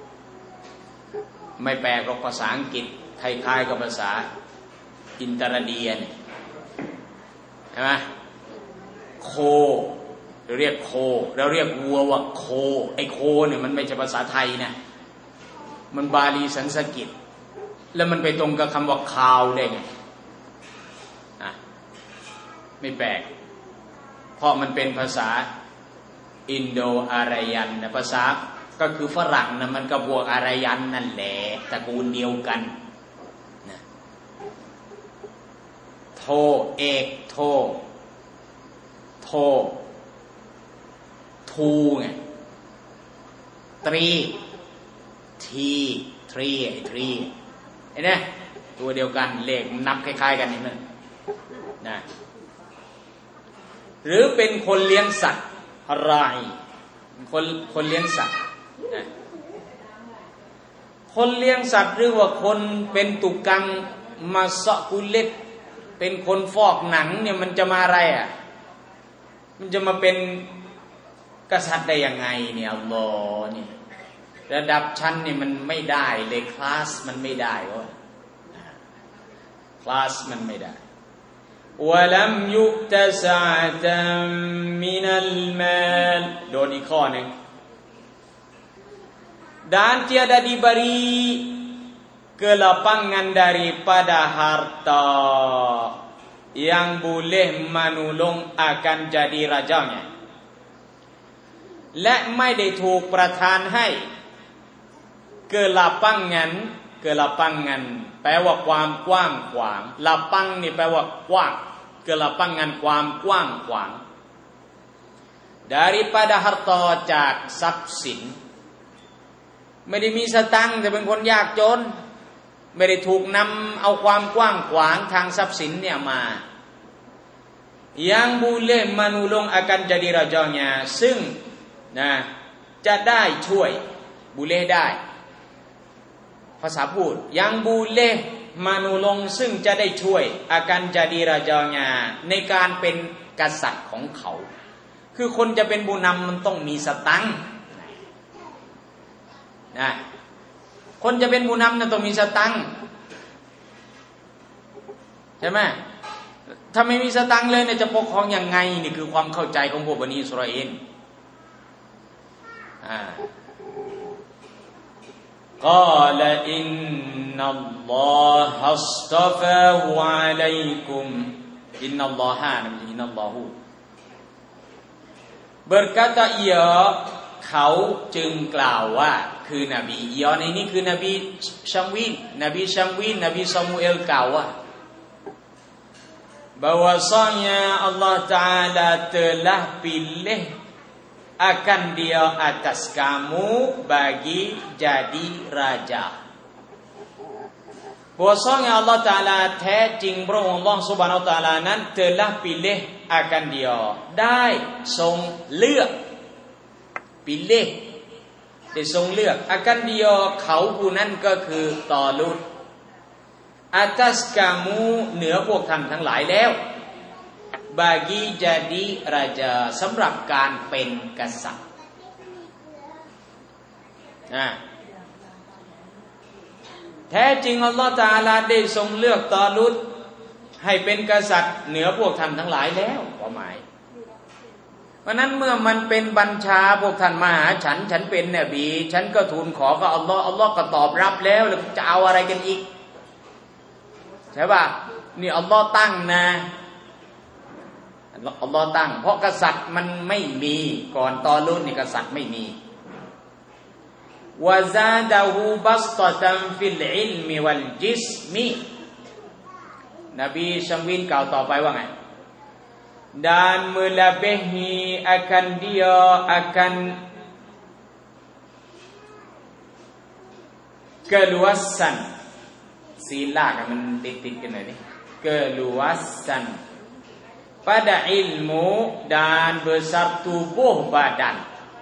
ไม่แปลกหรอกภาษาอังกฤษคล้ายๆกับภาษาอินเตอร์เดียนใช่ไหมโคเราเรียกโคเราเรียกวัวว่าโคไอโคเนี่ยมันไม่ใช่ภาษาไทยนะมันบาลีสันสกฤตแล้วมันไปตรงกับคำว่าคาวได้ไงอ่ะไม่แปลกเพราะมันเป็นภาษาอินโดอารยันนะภาษาก็คือฝรั่งนะมันก็พวกอารยันนั่นแหละตระกูลเดียวกันนะโทเอกโทโททูไงตรีทีทรีไอ้ทรีเห็นไหมตัวเดียวกันเลขนับคล้ายๆกันนี่นะนะหรือเป็นคนเลี้ยงสัตว์อะไรคนคนเลี้ยงสัตว์นะคนเลี้ยงสัตว์หรือว่าคนเป็นตุกังมาสะกุเลตเป็นคนฟอกหนังเนี่ยมันจะมาอะไรอ่ะมันจะมาเป็นกษัตริย์ได้ยังไงเนี่ยอัลลอฮ์นี่ระดับชั้นนี่มันไม่ได้เลยคลาสมันไม่ได้วะคลาสมันไม่ได้วะลัมยุตะซะตัมมินัลมาลโดนอีกข้อหนึ่ง dan tiada diberi kelapangan daripada harta yang boleh menolong akan jadi rajanyaและไม่ได้ถูกประทานให้เกิดลาปังงันเกิดลาปังงันแปลว่าความกว้างขวางลาปังนี่แปลว่ากว้าง kelapangan ความกว้างขวาง daripada harta จากทรัพย์สินไม่ได้มีสตังค์แต่เป็นคนยากจนไม่ได้ถูกนำเอาความกว้างขวางทางทรัพย์สินเนี่ยมา yang boleh menolong akan jadi rajanya ซึ่งนะจะได้ช่วยบุเลได้ภาษาพูด yang boleh menolong ซึ่งจะได้ช่วย akan jadi rajanya ในการเป็นกษัตริย์ของเขาคือคนจะเป็นผู้นำมันต้องมีสตังค์นะคนจะเป็นผู้นำนั้นต้องมีสตังค์ใช่ไหมถ้าไม่มีสตังค์เลยเนี่ยจะปกครองยังไงนี่คือความเข้าใจของพวกบันิอิสราเอลอ่ากาลอินนัลลอฮะอัสตัฟาฮุอะลัยกุมอินนัลลอฮะนะอินนัลลอฮูberkata iaเขาจึงกล่าวว่าคือนบีอียในนี้คือนบีชัมวินนบีชัมวินนบีซามูเอลกล่าวว่า bahwasanya Allah Ta'ala telah pilih akan dia atas kamu bagi jadi raja bahwasanya Allah Ta'ala แท้จริงพระองค์ Allah Subhanahu Wa Ta'ala นั้น telah pilih akan dia ได้ทรงเลือก pilih ได้ทรงเลือก akan dia เขาผู้นั้นก็คือตอลุต atas kamu เหนือพวกท่านทั้งหลายแล้ว bagi jadi raja สำหรับการเป็นกษัตริย์นะแท้จริงอัลลอฮฺตะอาลาได้ทรงเลือกตอลุตให้เป็นกษัตริย์เหนือพวกท่านทั้งหลายแล้วความหมายเพราะนั้นเมื่อมันเป็นบัญชาพวกท่านมาหาฉันฉันเป็นนบีฉันก็ทูลขอกับอัลลอฮฺอัลลอฮฺก็ตอบรับแล้วแล้วจะเอาอะไรกันอีกใช่ป่ะนี่อัลลอฮฺตั้งนะอัลลอฮฺตั้งเพราะกษัตริย์มันไม่มีก่อนตอลุตนี่กษัตริย์ไม่มีวะซาดะฮูบัสตะตันฟิลอิลมิวัลจิสมินบีชัมวินกล่าวต่อไปว่าไง dan melebihi akan dia akan keluasan sila kanมันติดๆกันหน่อยนี่ keluasan pada ilmu dan besar tubuh badan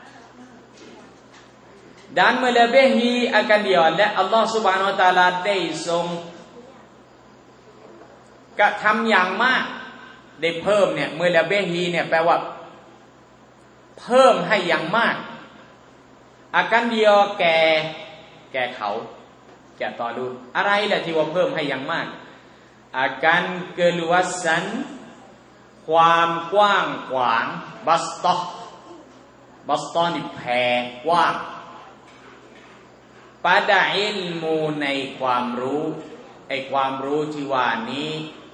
dan melebihi akan dia และ Allah Subhanahu Wa Taala ได้ทรงกระทำอย่างมากได้เพิ่มเนี่ยเมลาเบฮีเนี่ยแปลว่าเพิ่มให้อย่างมากอาการเดียวแก่แก่เขาแก่ตอลูตอะไรแหละที่ว่าเพิ่มให้อย่างมากอาการเกลัวสันความกว้างขวางบัสตอบัสตอนี่แผ่กว้างปาดาอิลมูในความรู้ไอความรู้ที่ว่านี้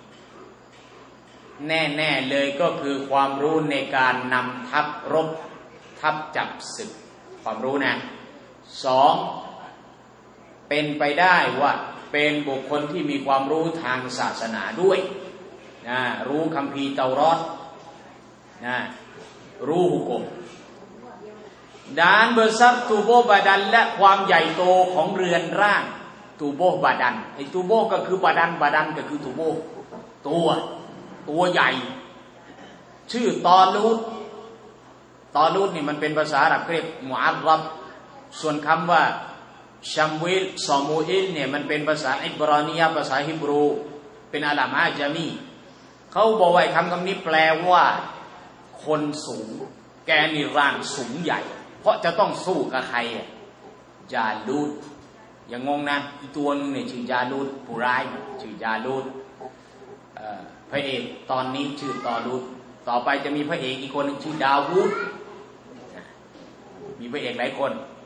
แน่ๆเลยก็คือความรู้ในการนำทัพรบทัพจับศึกความรู้นะสองเป็นไปได้ว่าเป็นบุคคลที่มีความรู้ทางศาสนาด้วยนะรู้คัมภีร์เตารอดนะรู้หุกมด้านเบอร์ซับตูโบบาดันและความใหญ่โตของเรือนร่างตูโบบาดันไอ้ตูโบก็คือบาดันบาดันก็คือตูโบตัวตัวใหญ่ชื่อตอลูตตอลูตนี่มันเป็นภาษาอาหรับเรียกมุอัรรับส่วนคำว่าชัมวิลซอมูอิลเนี่ยมันเป็นภาษาอิบรานียภาษาฮิบรูเป็นอาลามอาจามีเขาบอกว่าคำคำนี้แปลว่าคนสูงแกนี่ร่างสูงใหญ่เพราะจะต้องสู้กับใครจาลูตอย่างงงนะอีตัวนึงเนี่ยชื่อจาลูตผู้ร้ายชื่อจาลูตพระเอกตอนนี้ชื่อตอลูตต่อไปจะมีพระเอกอีกคนนึงชื่อดาวูดมีพระเอกหลายคน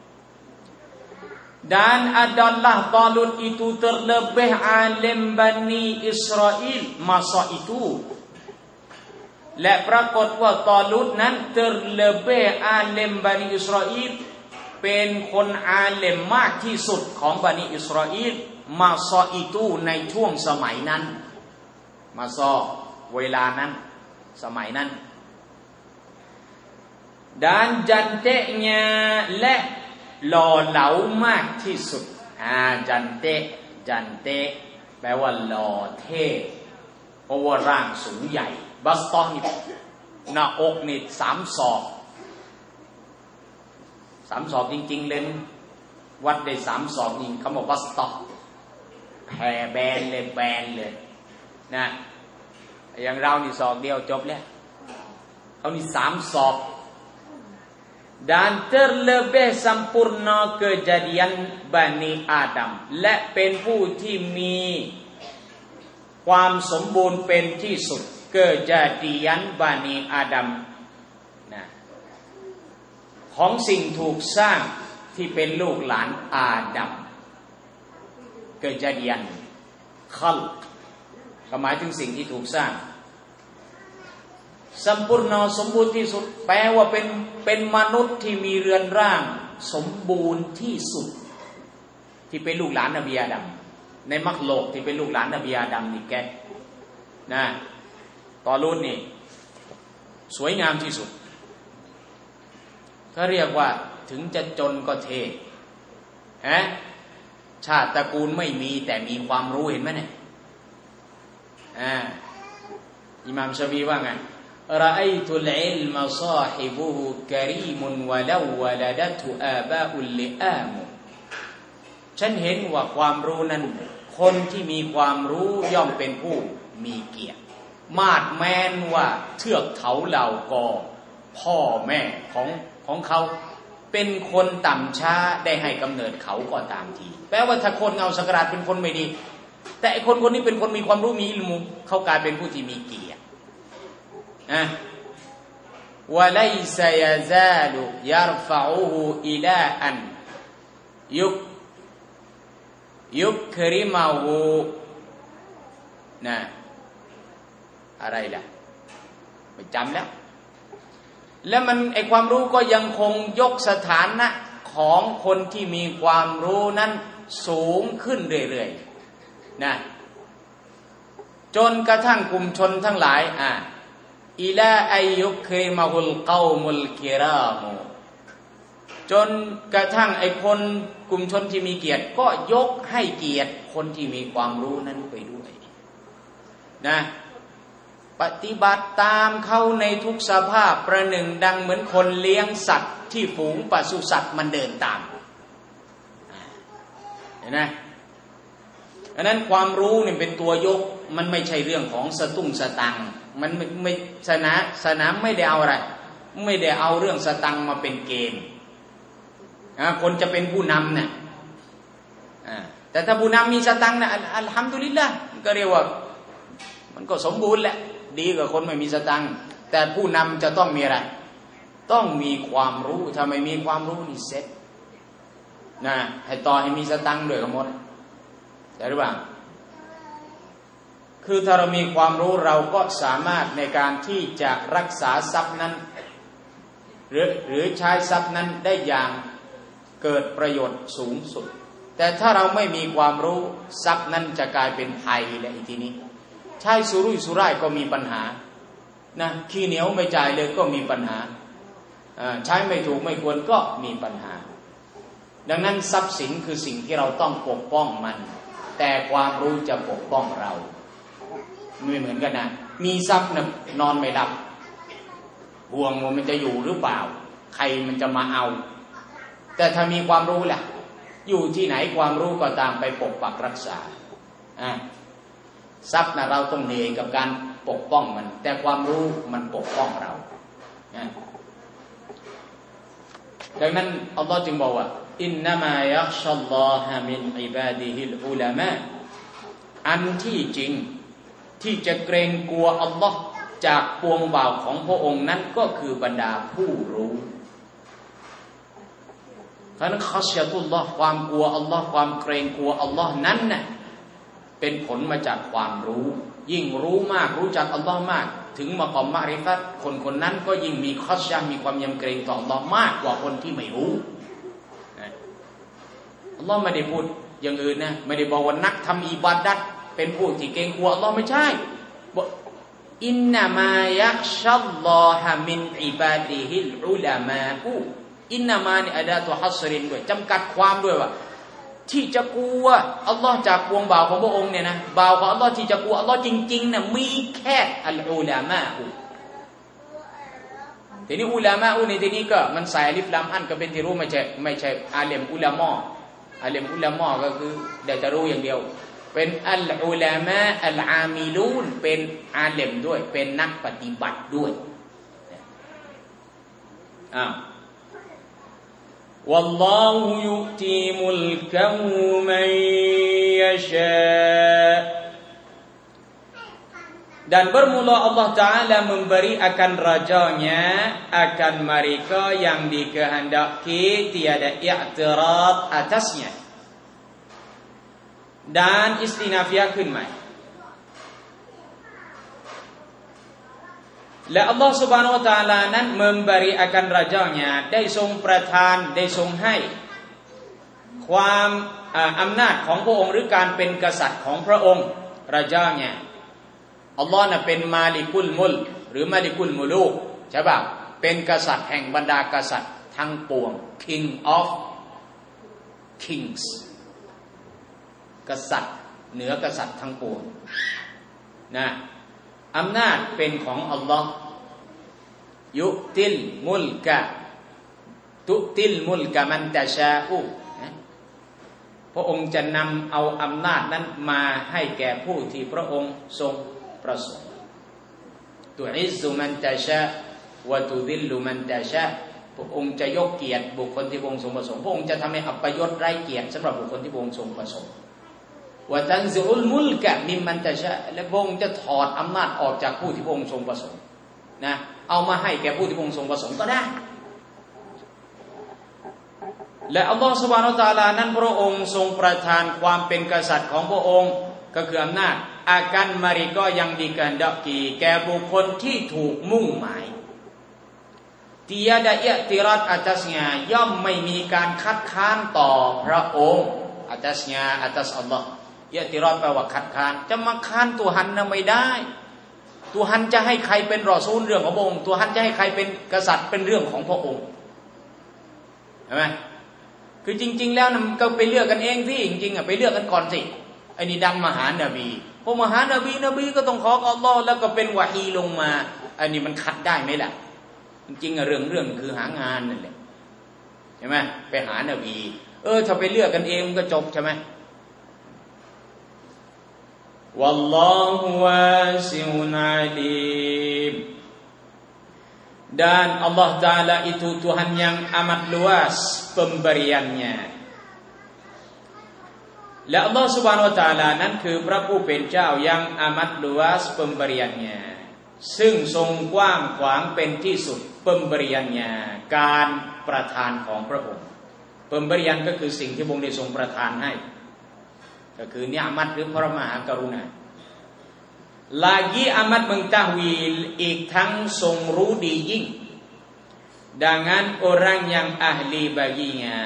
dan adalah Talut itu terlebih alim Bani Israel masa itu และปรากฏว่าตอลูตนั้น terlebih alim Bani Israel เป็นคนอาเลมมากที่สุดของบันิอิสราเอลมาซออิตูในช่วงสมัยนั้นมาซอเวลานั้นสมัยนั้นdan cantiknya และหล่อเหลามากที่สุดอ่าจันเตจันเตแปลว่าหล่อเท่เพราะว่าร่างสูงใหญ่บัสตอนี่หน้าอกนี่สามศอกสามศอกจริงๆเลยวัดได้สามศอกจริงคำว่าบัสตอแผ่แบนเลยแบนเลยนะอย่างเรานี่ศอกเดียวจบแล้วเขานี่สามศอกdan terlebih sempurna kejadian Bani Adam และเป็นผู้ที่มีความสมบูรณ์เป็นที่สุด kejadian Bani Adam นะของสิ่งถูกสร้างที่เป็นลูกหลานอาดัม kejadian khalq ก็หมายถึงสิ่งที่ถูกสร้างสัมปูร์ณสมบูรณ์ที่สุดแปลว่าเป็นเป็นมนุษย์ที่มีเรือนร่างสมบูรณ์ที่สุดที่เป็นลูกหลานนบีอาดัมในมรรคโลกที่เป็นลูกหลานนบีอาดัมนี่แกนะตอรูนนี่สวยงามที่สุดเขาเรียกว่าถึงจะจนก็เท่ฮะชาติตระกูลไม่มีแต่มีความรู้เห็นไหมเนี่ยอ่าอิหม่ามชาฟีว่าไงرأيت العلم صاحبه كريم ولو ولدته آباء اللئام ฉันเห็นว่าความรู้นั้นคนที่มีความรู้ย่อมเป็นผู้มีเกียรติมาดแม้นว่าเทือกเขาเหล่ากอพ่อแม่ของของเขาเป็นคนต่ำช้าได้ให้กำเนิดเขาก็ตามทีแปลว่าถ้าคนเงาสักการะเป็นคนไม่ดีแต่ไอ้คนคนนี้เป็นคนมีความรู้มีอิลมุเขากลายเป็นผู้ที่มีเกียรติอ่ะ وليس يزال يرفعه إلى أن يك يكرمه นะอะไรล่ะไม่จำแล้วแล้วมันไอความรู้ก็ยังคงยกสถานะของคนที่มีความรู้นั้นสูงขึ้นเรื่อยๆนะจนกระทั่งกลุ่มชนทั้งหลายอ่ะอิลาอายุคริมะฮุลกอมุลกิรามจนกระทั่งไอ้คนกลุ่มชนที่มีเกียรติก็ยกให้เกียรติคนที่มีความรู้นั้นไปด้วยนะปฏิบัติตามเขาในทุกสภาพประหนึ่งดังเหมือนคนเลี้ยงสัตว์ที่ฝูงปศุสัตว์มันเดินตามเห็นไหมอันนั้นความรู้เนี่ยเป็นตัวยกมันไม่ใช่เรื่องของสตุ้งสตังมันไม่ไม่ศาสนาศาสนาไม่ได้เอาอะไรไม่ได้เอาเรื่องสตังมาเป็นเกณฑ์คนจะเป็นผู้นำเนี่ยแต่ถ้าผู้นำมีสตังนะอัลฮัมดุลิลละก็เรียกว่ามันก็สมบูรณ์แหละดีกว่าคนไม่มีสตังแต่ผู้นำจะต้องมีอะไรต้องมีความรู้ถ้าไม่มีความรู้นี่เซ็ตนะให้ต่อให้มีสตังด้วยก็หมดได้หรือเปล่าคือถ้าเรามีความรู้เราก็สามารถในการที่จะรักษาทรัพย์นั้นหรือหรือใช้ทรัพย์นั้นได้อย่างเกิดประโยชน์สูงสุดแต่ถ้าเราไม่มีความรู้ทรัพย์นั้นจะกลายเป็นภัยและอีกทีนี้ใช้สุรุ่ยสุร่ายก็มีปัญหานะขี้เหนียวไม่จ่ายเลยก็มีปัญหาใช้ไม่ถูกไม่ควรก็มีปัญหาดังนั้นทรัพย์สินคือสิ่งที่เราต้องปกป้องมันแต่ความรู้จะปกป้องเราไม่เหมือนกันนะมีทรัพย์นะนอนไม่หลับห่วงว่ามันจะอยู่หรือเปล่าใครมันจะมาเอาแต่ถ้ามีความรู้ล่ะอยู่ที่ไหนความรู้ก็ตามไปปกปักรักษาอ่ะทรัพย์นะเราต้องเหนื่อยกับการปกป้องมันแต่ความรู้มันปกป้องเรานะดังนั้นอัลลอฮ์จึงบอกว่าอินนามายัคชัลลอฮะมินอิบาดิฮิลอุลามะอันที่จริงที่จะเกรงกลัวอัลลอฮ์จากปวงบ่าวของพระองค์นั้นก็คือบรรดาผู้รู้ฉะนั้นคัชยะตุลลอฮ์ความกลัวอัลลอฮ์ความเกรงกลัวอัลลอฮ์นั้นน่ะเป็นผลมาจากความรู้ยิ่งรู้มากรู้จักอัลลอฮ์มากถึงมากอมมะริฟัตคนคนนั้นก็ยิ่งมีคัชยะมีความยำเกรงต่ออัลลอฮ์มากกว่าคนที่ไม่รู้อัลลอฮ์ไม่ได้พูดอย่างอื่นนะไม่ได้บอกว่านักทำอิบาดัตเป็นผู้ที่เกรงกลัวอัลลอฮ์ไม่ใช่บอกอินนามะยักชัลลอฮะมินอิบาดิฮิลอุลามาอูอินนามานี่อะดาตุฮัศรินด้วยจำกัดความด้วยว่าที่จะกลัวอัลลอฮ์จากปวงบ่าวของพระองค์เนี่ยนะบ่าวของอัลลอฮ์ที่จะกลัวอัลลอฮ์จริงๆนะมีแค่อัลอุลามะอูทีนี้อุลามะอูในที่นี้ก็มันใส่อลิฟลามอันก็เป็นที่รู้ไม่ใช่ไม่ใช่อาเลมอุลามะอาเลมอุลามะก็คือได้จะรู้อย่างเดียวเป็นอัลอุลามะอัลอามิลูนเป็นอาเลมด้วยเป็นนักปฏิบัติด้วยอ้าวوالله يؤتي ملكه من يشاء dan bermula Allah Ta'ala memberi akan rajanya akan mereka yang dikehendaki tiada i'tirad atasnya dan istinafiahขึ้นใหม่และอัลลอฮฺ Subhanahu Wa Taala นั้น memberi akan rajanya ได้ทรงประทานได้ทรงให้ความอำนาจของพระองค์หรือการเป็นกษัตริย์ของพระองค์ราจาเนี่ยอัลลอฮ์น่ะเป็นมาลิกุลมุลหรือมาลิกุลมุลูกใช่ป่ะเป็นกษัตริย์แห่งบรรดากษัตริย์ทั้งปวง King of Kings กษัตริย์เหนือกษัตริย์ทั้งปวงนะอำนาจเป็นของอัลลอฮ์ยุติลมุลกะตุติลมุลกะมันตะชาอูพระองค์จะนำเอาอำนาจนั้นมาให้แก่ผู้ที่พระองค์ทรงประสงค์ตุอิซซุมันตะชาวะตุดิลลุมันตะชาพระองค์จะยกเกียรติบุคคลที่พระองค์ทรงประสงค์พระองค์จะทำให้อัปยศไร้เกียรติสำหรับบุคคลที่พระองค์ทรงประสงค์วะตันซิอุลมุลกะมิมมันตะชาและพระองค์จะถอดอำนาจออกจากผู้ที่พระองค์ทรงประสงค์นะเอามาให้แก่ผู้ที่พระองค์ทรงประสงค์ก็ได้และอัลลอฮฺซุบฮานะฮูวะตะอาลานั้นพระองค์ทรงประทานความเป็นกษัตริย์ของพระองค์ก็คืออำนาจอาการมาริก็ยังdikehendakiแก่บุคคลที่ถูกมุ่งหมายtiada i'tirad atasnyaย่อมไม่มีการคัดค้านต่อพระองค์ atasnya atas Allah i'tiradแปลว่าคัดค้านจะมาค้านตุฮันนะไม่ได้ตุฮันจะให้ใครเป็นรอซูลเรื่องของพระองค์ตุฮันจะให้ใครเป็นกษัตริย์เป็นเรื่องของพระองค์ใช่ไหมคือจริงๆแล้วมันก็ไปเลือกกันเองที่จริงๆอ่ะไปเลือกกันก่อนสิไอ้นี่ดันมาหานบีพอมาหานบีนบีก็ต้องขออัลลอฮ์แล้วก็เป็นวะฮีลงมาอันนี้มันขัดได้ไหมล่ะจริงๆอ่ะเรื่องเรื่องคือหางานนั่นแหละใช่ไหมไปหานบีเออถ้าไปเลือกกันเองมันก็จบใช่ไหมวัลลอฮุวาซิอุนอาลีมdan Allah Ta'ala itu Tuhan yang amat luas pemberiannya และ Allah Subhanahu Wa Ta'ala นั้นคือพระผู้เป็นเจ้ายัง amat luas pemberiannya ซึ่งทรงกว้างขวางเป็นที่สุด pemberiannya การประทานของพระองค์ pemberian ก็คือสิ่งที่พระองค์ได้ทรงประทานให้ก็คือนิอามัตหรือพระมหากรุณาlagi amat mengetahui อีกทั้งทรงรู้ดียิ่ง dengan orang yang ahli baginya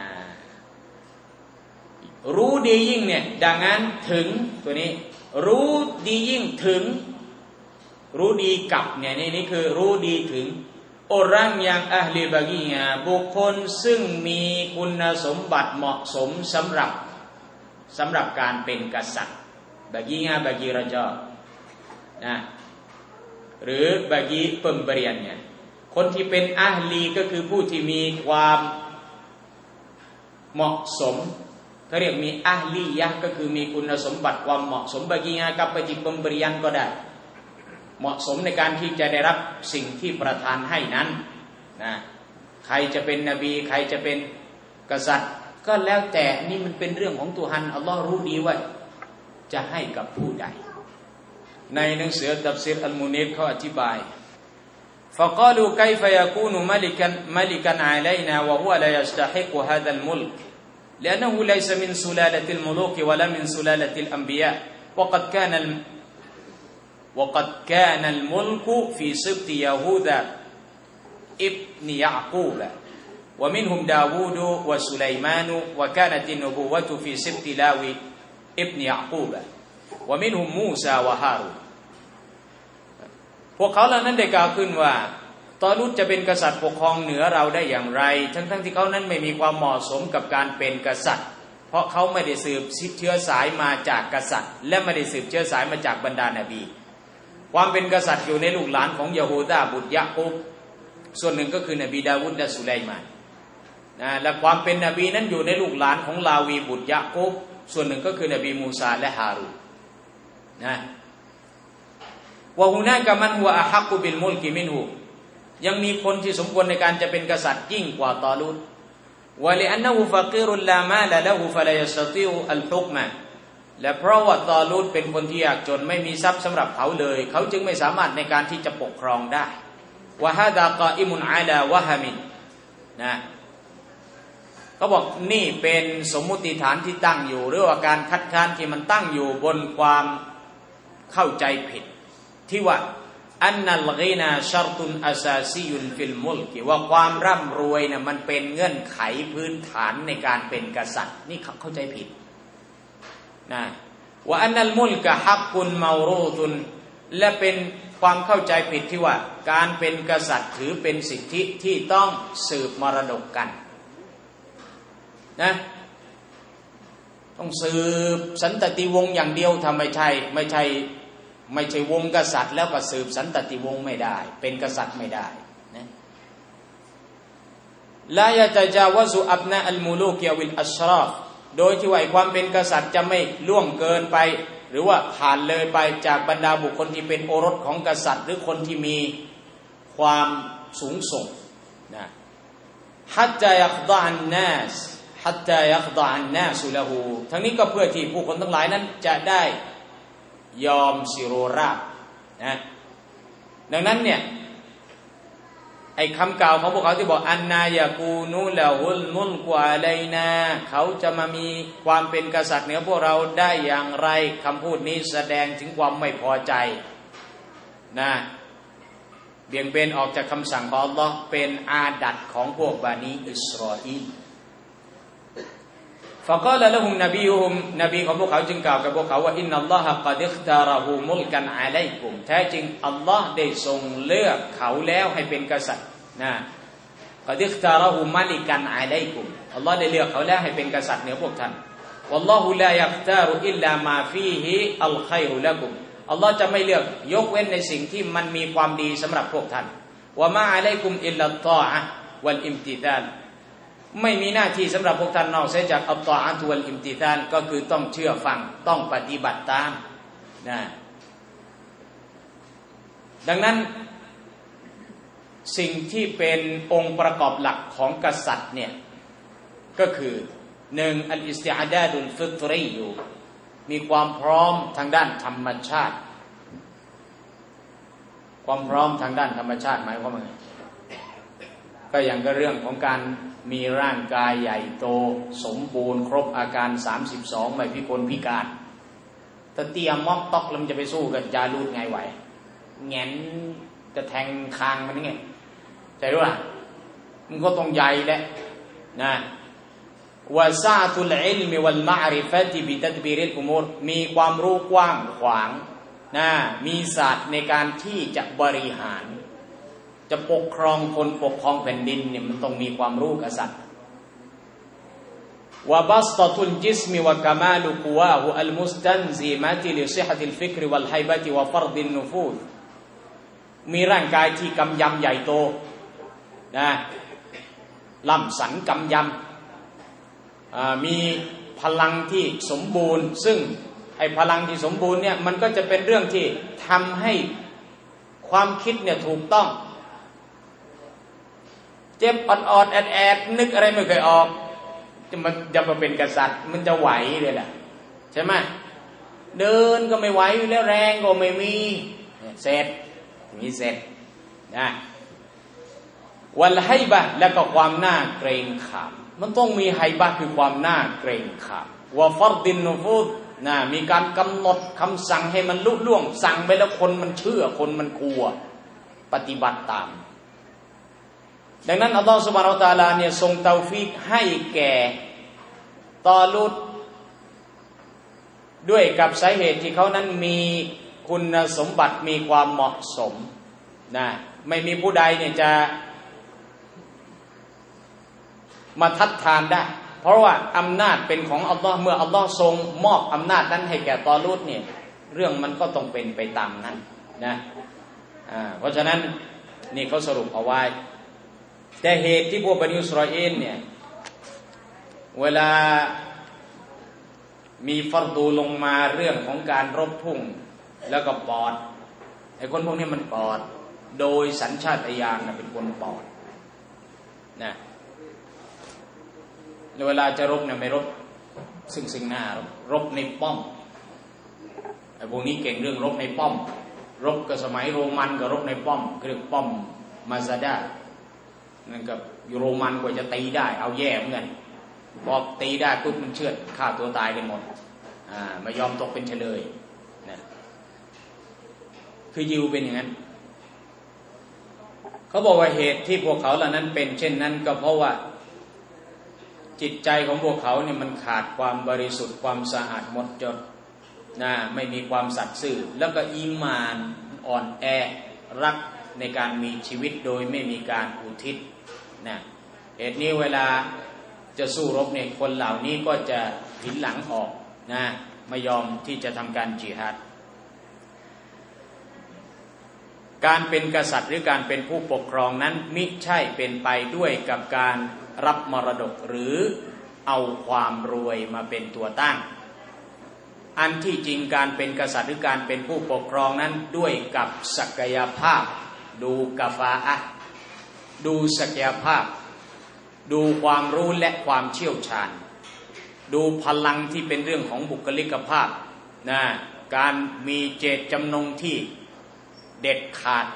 รู้ดียิ่งเนี่ย dengan ถึงตัวนี้รู้ดียิ่งถึงรู้ดีกับเนี่ยนี่นี่คือรู้ดีถึง orang yang ahli baginya บุคคลซึ่งมีคุณสมบัติเหมาะสมสำหรับสำหรับการเป็นกษัตริย์ baginya bagi rajaนะหรือบากีเพิ่มเปลี่ยนเนี่ยคนที่เป็นอะห์ลีก็คือผู้ที่มีความเหมาะสมเขาเรียกมีอะห์ลียะห์ก็คือมีคุณสมบัติความเหมาะสมบากีงากับปฏิเพิ่มเปลี่ยนก็ได้เหมาะสมในการที่จะได้รับสิ่งที่ประทานให้นั้นนะใครจะเป็นนบีใครจะเป็นกษัตริย์ก็แล้วแต่นี่มันเป็นเรื่องของตุฮันอัลลอฮ์รู้ดีว่าจะให้กับผู้ใดในหนังสือตัฟซีรอัลมุนีรเขาอธิบาย فقالوا كيف يكون ملكا ملكا علينا وهو لا يستحق هذا الملك لأنه ليس من سلالة الملوك ولا من سلالة الأنبياء وقد كان وقد كان الملك في سبط يهوذا ابن يعقوب ومنهم داوود وسليمان وكانت النبوة في سبط لاوي ابن يعقوب ومنهم موسى وهارون พวกเขาเหล่านั้นได้กล่าวขึ้นว่าตอลูตจะเป็นกษัตริย์ปกครองเหนือเราได้อย่างไรทั้งๆ ท, ที่เขานั้นไม่มีความเหมาะสมกับการเป็นกษัตริย์เพราะเขาไม่ได้สืบเชื้อสายมาจากกษัตริย์และไม่ได้สืบเชื้อสายมาจากบรรดานบีความเป็นกษัตริย์อยู่ในลูกหลานของยะฮูดาบุตรยะอูบส่วนหนึ่งก็คือนบีดาวุดและสุไลมานนะและความเป็นนบีนั้นอยู่ในลูกหลานของลาวีบุตรยะอูบส่วนหนึ่งก็คือนบีมูซาและฮารูนนะวะฮุนากะมันฮุวะอะฮักกุบิลมุลกิมินฮูยังมีคนที่สมควรในการจะเป็นกษัตริย์ยิ่งกว่าตอลูตวะลิอันนะฮูฟะกีรุลลามาละละฮูฟะลายัสติอุอัลฮุกมะและเพราะว่าตอลูตเป็นคนที่ยากจนไม่มีทรัพย์สำหรับเขาเลยเขาจึงไม่สามารถในการที่จะปกครองได้วะฮาดากออิมุนอะลาวะฮะมินนะเขาบอกนี่เป็นสมมุติฐานที่ตั้งอยู่หรือว่าการคัดค้านที่มันตั้งอยู่บนความเข้าใจผิดที่ว่าอันนัลกีนาชัรตุนอาซาซียุนฟิลมุลกิว่าความร่ำรวยน่ะมันเป็นเงื่อนไขพื้นฐานในการเป็นกษัตริย์นี่เข้าใจผิดนะว่าอันนัลมุลกะฮักกุนเมารูตุนและเป็นความเข้าใจผิดที่ว่าการเป็นกษัตริย์ถือเป็นสิทธิที่ต้องสืบมรดกกันนะต้องสืบสันตติวงศ์อย่างเดียวทำไม่ใช่ไม่ใช่ไม่ใช่วงกษัตริย์แล้วก็สืบสันตติวงศ์ไม่ได้เป็นกษัตริย์ไม่ได้นะลายะตะจาวะซุอับนาอัลมุลูกวิลอัชราฟโดยที่ว่าความเป็นกษัตริย์จะไม่ล่วงเกินไปหรือว่าผ่านเลยไปจากบรรดาบุคคลที่เป็นโอรสของกษัตริย์หรือคนที่มีความสูงส่งนะฮัตตายัคฎออันนาสฮัตตายัคฎออันนาสุละฮูทั้งนี้ก็เพื่อที่ผู้คนทั้งหลายนั้นจะได้ยอมสิโรราบนะดังนั้นเนี่ยไอ้คำกล่าวของพวกเขาที่บอกอันนายะกูนูละฮุลมุลกุอะลัยนาเขาจะมามีความเป็นกษัตริย์เหนือพวกเราได้อย่างไรคำพูดนี้แสดงถึงความไม่พอใจนะเบี่ยงเบนออกจากคำสั่งของอัลลอฮ์เป็นอาดัตของพวกบานีอิสราอีลฟะกาละละฮุมนบียุฮุมนบีของพวกเขาจึงกล่าวกับพวกเขาว่าอินนัลลอฮะกอดิคตาระฮูมุลกันอะลัยกุมแท้จริงอัลลอฮ์ได้ทรงเลือกเขาแล้วให้เป็นกษัตริย์นะกอดิคตาระฮูมาลิกันอะลัยกุมอัลลอฮ์ได้เลือกเขาแล้วให้เป็นกษัตริย์เหนือพวกท่านวัลลอฮุลายัคตารุอิลลามาฟีฮิอัลค็อยรุละกุมอัลลอฮ์จะไม่เลือกยกเว้นในสิ่งที่มันมีความดีสำหรับพวกท่านวะมาอะลัยกุมอิลลัตตออะห์วัลอิมติซาลไม่มีหน้าที่สำหรับพวกท่านนอกเสียจากอัตตออะห์วัลอิมติซาลก็คือต้องเชื่อฟังต้องปฏิบัติตามนะดังนั้นสิ่งที่เป็นองค์ประกอบหลักของกษัตริย์เนี่ยก็คือหนึ่งอัลอิสติอาดาดุลฟิตรีอยู่มีความพร้อมทางด้านธรรมชาติความพร้อมทางด้านธรรมชาติหมายความว่าไงก็อย่างก็เรื่องของการมีร่างกายใหญ่โตสมบูรณ์ครบอาการสามสิบสองไม่พิกลพิการถ้าเตี้ยมอกตอกแล้วมันจะไปสู้กับจารูดไงไหวแงนจะแทงคางมันไงใช่หรือเปล่ามันก็ต้องใหญ่แหละนะวะซาตุลอิลมิวัลมะอริฟะติบิตัดบีริลอุมูรมีความรู้กว้างขวางนะมีศาสตร์ในการที่จะบริหารจะปกครองคนปกครองแผ่นดินเนี่ยมันต้องมีความรู้กษัตริย์วะบัสตะตุลจิสมิวะกะมาลุกุวาฮุอัลมุสตันซิมะติลิซิฮะติลฟิกรวัลไฮบะติวะฟัรดินนุฟูซมีร่างกายที่กำยำใหญ่โตนะล่ำสันกำยำมีพลังที่สมบูรณ์ซึ่งไอ้พลังที่สมบูรณ์เนี่ยมันก็จะเป็นเรื่องที่ทำให้ความคิดเนี่ยถูกต้องเจ็บออดๆแอดๆนึกอะไรไม่เคยออกจะมันจะมาเป็นกษัตริย์มันจะไหวเลยล่ะใช่ไหมเดินก็ไม่ไหวแล้วแรงก็ไม่มีเสร็จมีเสร็จนะวัลไฮบะและก็ความน่าเกรงขามมันต้องมีไฮบะคือความน่าเกรงขามวะฟัรดินนุฟูดนะมีการกำหนดคำสั่งให้มันลุล่วงสั่งไปแล้วคนมันเชื่อคนมันกลัวปฏิบัติตามดังนั้นอัลลอฮฺซุบฮานะฮูวะตะอาลาเนี่ยทรงเตาฟีกให้แก่ตอลูตด้วยกับสาเหตุที่เขานั้นมีคุณสมบัติมีความเหมาะสมนะไม่มีผู้ใดเนี่ยจะมาทัดทานได้เพราะว่าอำนาจเป็นของอัลลอฮ์เมื่ออัลลอฮ์ทรงมอบอำนาจนั้นให้แก่ตอลูตเนี่ยเรื่องมันก็ต้องเป็นไปตามนั้นนะอ่าเพราะฉะนั้นนี่เขาสรุปเอาไว้แต่เหตุที่พวกบันิอิสราเอลเนี่ยเวลามีฟัรดูลงมาเรื่องของการรบพุ่งแล้วก็ปอดไอ้คนพวกนี้มันปอดโดยสัญชาตญาณนะเป็นคนปอดนะเวลาจะรบเนี่ยไม่รบซึ่งซึ่งหน้ารบรบในป้อมไอ้พวกนี้เก่งเรื่องรบในป้อมรบกับสมัยโรมันก็รบในป้อมเรียกป้อมมาซาดานั่นกับอยู่โรมันกว่าจะตีได้เอาแย่เหมือนกันบอกตีได้ปุ๊บมันเชือดฆ่าตัวตายกันหมดอ่าไม่ยอมตกเป็นเฉลยนะคือยิวเป็นอย่างนั้นเขาบอกว่าเหตุที่พวกเขาเหล่านั้นเป็นเช่นนั้นก็เพราะว่าจิตใจของพวกเขาเนี่ยมันขาดความบริสุทธิ์ความสะอาดหมดจดนะไม่มีความสัตย์ซื่อแล้วก็อีมานอ่อนแอรักในการมีชีวิตโดยไม่มีการอุทิศนะเหตุนี้เวลาจะสู้รบเนี่ยคนเหล่านี้ก็จะหินหลังออกนะไม่ยอมที่จะทำการจิฮาดการเป็นกษัตริย์หรือการเป็นผู้ปกครองนั้นมิใช่เป็นไปด้วยกับการรับมรดกหรือเอาความรวยมาเป็นตัวตั้งอันที่จริงการเป็นกษัตริย์หรือการเป็นผู้ปกครองนั้นด้วยกับศักยภาพดูกาฟาอะห์ดูศักยภาพดูความรู้และความเชี่ยวชาญดูพลังที่เป็นเรื่องของบุคลิกภาพนะการมีเจตจำนงที่เด็ดขาด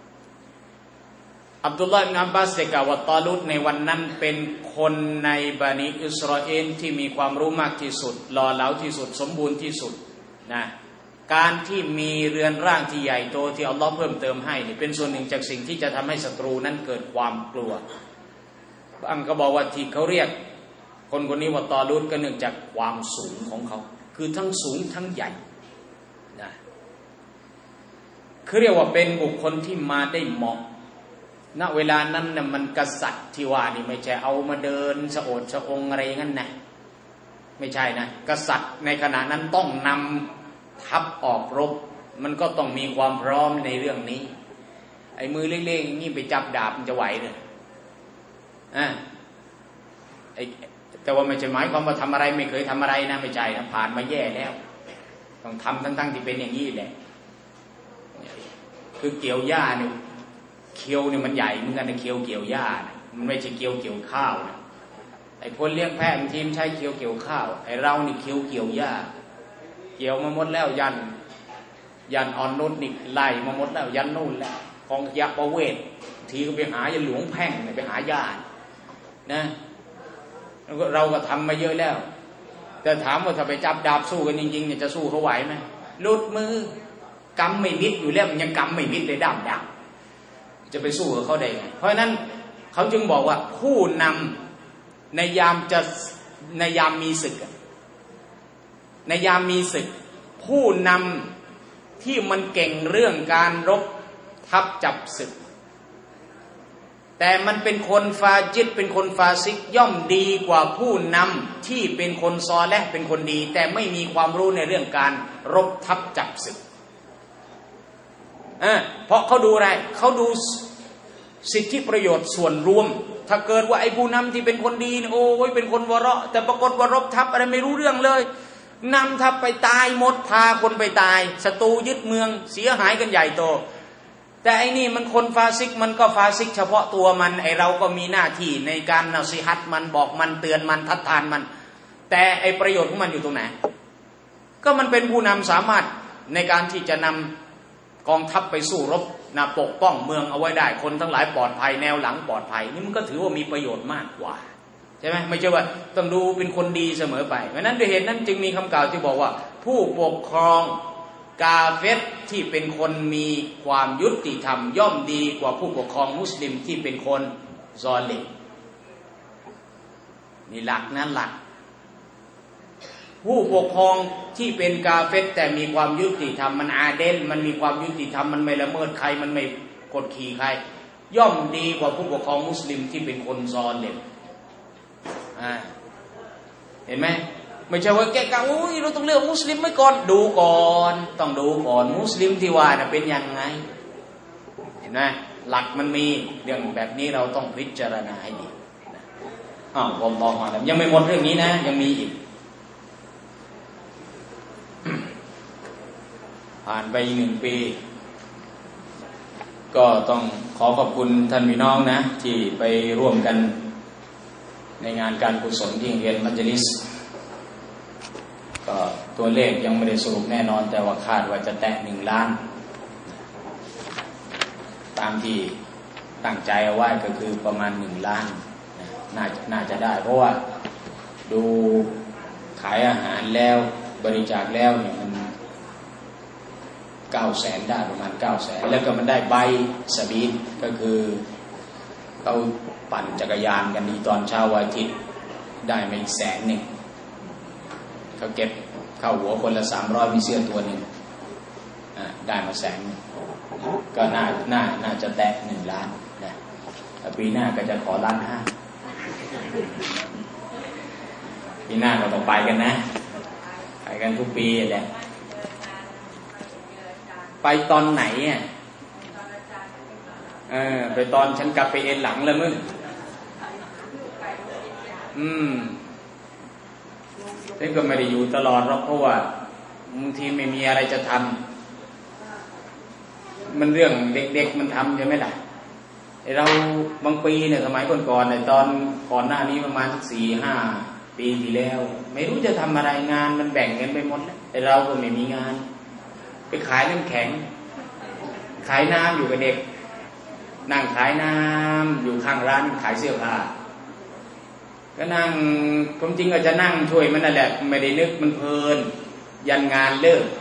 อับดุลลาห์อิบนุอับบาสกล่าวว่าตอลูตในวันนั้นเป็นคนในบันิอิสราเอลที่มีความรู้มากที่สุดหล่อเหลาที่สุดสมบูรณ์ที่สุดนะการที่มีเรือนร่างที่ใหญ่โตที่อัลลอฮ์เพิ่มเติมให้นี่เป็นส่วนหนึ่งจากสิ่งที่จะทำให้ศัตรูนั้นเกิดความกลัวบางก็บอกว่าที่เขาเรียกคนคนนี้ว่าตอลูตก็เนื่องจากความสูงของเขาคือทั้งสูงทั้งใหญ่นะคือเรียกว่าเป็นบุคคลที่มาได้เหมาะณเวลานั้นน่ะมันกษัตริย์ที่ว่านี่ไม่ใช่เอามาเดินสะโอดสะองอะไรงั้นนะไม่ใช่นะกษัตริย์ในขณะนั้นต้องนำทัพออกรบมันก็ต้องมีความพร้อมในเรื่องนี้ไอ้มือเล็กๆอย่างนี้ไปจับดาบมันจะไหวเลยอ่าไอ้แต่ว่าไม่ใช่หมายความว่าทำอะไรไม่เคยทำอะไรนะไม่ใช่นะผ่านมาแย่แล้วต้องทำทั้งๆที่เป็นอย่างนี้แหละคือเกี่ยวหญ้าเนี่ยเคียวเนี่ยมันใหญ่เหมือนกันนะเคียวเกี่ยวหญ้านะมันไม่ใช่เคียวเกี่ยวข้าวนะไอ้คนเลี้ยงแพะทีมใช้เคียวเกี่ยวข้าวไอ้เรานี่เคียวเกี่ยวหญ้าเกี่ยวมาหมดแล้วยันยันอ่อนนุชนี่ไล่มาหมดแล้วยันนู่นแล้วของยักษ์ประเวศทีก็ไปหายันหลวงแพ่งไปหาหญ้านะเราก็ทำมาเยอะแล้วแต่ถามว่าถ้าไปจับดาบสู้กันจริงๆเนี่ยจะสู้เขาไหวไหมลุดมือกำไม่มิดอยู่แล้วมันยังกำไม่มิดเลยด้ามดาบจะไปสู้กับเขาได้ไงเพราะฉะนั้นเขาจึงบอกว่าผู้นำในยามจะในยามมีศึกในยามมีศึกผู้นำที่มันเก่งเรื่องการรบทัพจับศึกแต่มันเป็นคนฟาจิดเป็นคนฟาซิกย่อมดีกว่าผู้นำที่เป็นคนซอและเป็นคนดีแต่ไม่มีความรู้ในเรื่องการรบทัพจับศึกอ่าเพราะเขาดูอะไรเขาดูสิทธิประโยชน์ส่วนรวมถ้าเกิดว่าไอ้ผู้นำที่เป็นคนดีโอ้ยเป็นคนวะเราะแต่ปรากฏว่ารบทัพอะไรไม่รู้เรื่องเลยนำทัพไปตายหมดพาคนไปตายศัตรูยึดเมืองเสียหายกันใหญ่โตแต่ไอ้นี่มันคนฟาซิกมันก็ฟาซิกเฉพาะตัวมันไอ้เราก็มีหน้าที่ในการนาซีฮัตมันบอกมันเตือนมันทัดทานมันแต่ไอ้ประโยชน์ของมันอยู่ตรงไหนก็มันเป็นผู้นำสามารถในการที่จะนำกองทัพไปสู้รบนะปกป้องเมืองเอาไว้ได้คนทั้งหลายปลอดภัยแนวหลังปลอดภัยนี่มันก็ถือว่ามีประโยชน์มากกว่าใช่ไหมไม่ใช่ว่าต้องดูเป็นคนดีเสมอไปเพราะนั้นด้วยเหตุนั้นจึงมีคำกล่าวที่บอกว่าผู้ปกครองกาเฟรที่เป็นคนมีความยุติธรรมย่อมดีกว่าผู้ปกครองมุสลิมที่เป็นคนซอลิมนี่หลักนั้นหลักผู้ปกครองที่เป็นกาเฟรแต่มีความยุติธรรมมันอาเดลมันมีความยุติธรรมมันไม่ละเมิดใครมันไม่กดขี่ใครย่อมดีกว่าผู้ปกครองมุสลิมที่เป็นคนซอลิมอ่าเห็นไหมไม่ใช่ว่าแกกะโอ้ยเราต้องเลือกมุสลิมไว้ก่อนดูก่อนต้องดูก่อนมุสลิมที่ว่าน่ะเป็นยังไงเห็นไหมหลักมันมีเรื่องแบบนี้เราต้องพิจารณาให้ดีอ้าวผมบอกมาแล้วยังไม่หมดเรื่องนี้นะยังมีอีกผ่านไปอีกหนึ่งปีก็ต้องขอขอบคุณท่านพี่น้องนะที่ไปร่วมกันในงานการกุศลที่โรงเรียนมัจลิสก็ตัวเลขยังไม่ได้สรุปแน่นอนแต่ว่าคาดว่าจะแตะหนึ่งล้านตามที่ตั้งใจเอาไว้ก็คือประมาณหนึ่งล้านน่าน่าจะได้เพราะว่าดูขายอาหารแล้วบริจาคแล้วเนี่ยมันเก้าแสนได้ประมาณเก้าแสนแล้วก็มันได้ใบสบีนก็คือเขาปั่นจักรยานกันดีตอนเช้าวันอาทิตย์ได้มาอีกแสนหนึ่งเขาเก็บเข้าหัวคนละสามร้อยมีเสื้อตัวหนึ่งได้มาแสนก็น่าน่าน่าจะแตะหนึ่งล้านนะปีหน้าก็จะขอล้านห้าปีหน้าเราต้องไปกันนะไปกันทุกปีแหละไปตอนไหนอ่ะเออไปตอนฉันกลับไปเอ็นหลังแล้วมึงอืมฉันก็ไม่ได้อยู่ตลอดหรอกเพราะว่าบางทีไม่มีอะไรจะทำมันเรื่องเด็กๆมันทำใช่ไหมล่ะเราบางปีเนี่ยสมัยก่อนๆเนี่ยตอนก่อนหน้านี้ประมาณสี่ห้าปีที่แล้วไม่รู้จะทำอะไรงานมันแบ่งกันไปหมดแล้วแต่เราก็ไม่มีงานไปขายน้ำแข็งขายน้ำอยู่กับเด็กนั่งขายน้ำอยู่ข้างร้านขายเสื้อผ้าก็นั่งความจริงก็จะนั่งช่วยมันนั่นแหละไม่ได้นึกมันเพลินยันงานเลิก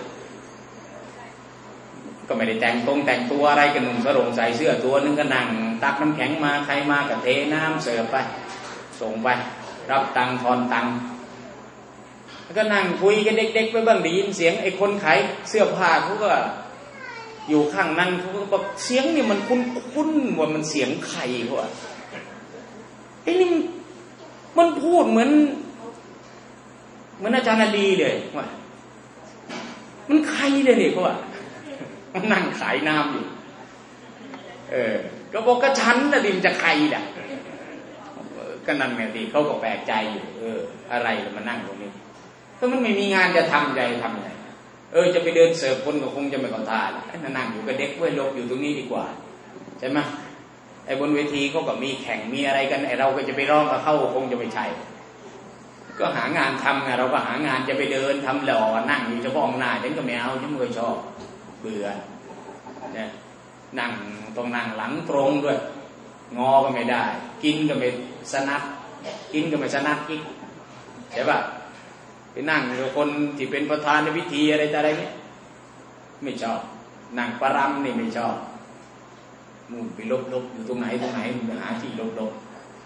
ก็ไม่ได้แต่งตรงแต่งตัวอะไรกันหนุ่มสรงใส่เสื้อตัวนึงก็นั่งตักน้ำแข็งมาใครมาก็เทน้ำเสิร์ฟไปส่งไปรับตังค์ทอนตังค์แล้วก็นั่งคุยกันเด็กๆไปบ้างได้ยินเสียงไอ้คนขายเสื้อผ้าเขาก็อยู่ข้างนั้นเขาก็บอกเสียงนี่มันคุ้นๆว่ามันเสียงใครเขาอะไอ้นี่มันพูดเหมือนเหมือนอาจารย์อดีเลยว่ามันใครเลยเนี่ยเขาอะมันนั่งขายน้ำอยู่เออก็บอกก็ฉันนะดิมจะใครล่ะก็นั่นไงดิเขาก็แปลกใจอยู่เอออะไรมานั่งตรงนี้ถ้ามันไม่มีงานจะทำใจทำไงเออจะไปเดินเสิร์ฟคนก็คงจะไม่ก่อนท่าละนั่งอยู่กับเด็กเว้ยลบอยู่ตรงนี้ดีกว่าใช่ไหมไอ้บนเวทีเขาก็มีแข่งมีอะไรกันไอ้เราก็จะไปร้องกับเขาคงจะไม่ใช่ก็หางานทำไงเราก็หางานจะไปเดินทำหล่อนั่งอยู่เฉพาะหน้าฉันก็ไม่เอาฉันไม่ชอบเบื่อเนี่ยนั่งตรงนั่งหลังตรงด้วยงอก็ไม่ได้กินก็ไม่สนัดกินก็ไม่สนัดกินใช่ป่ะไปนั่งกับคนที่เป็นประธานในพิธีอะไรแต่อะไรเนี่ยไม่ชอบนั่งประรำนี่ไม่ชอบนู่นไปลบๆอยู่ตรงไหนตรงไหนไปหาที่ลบ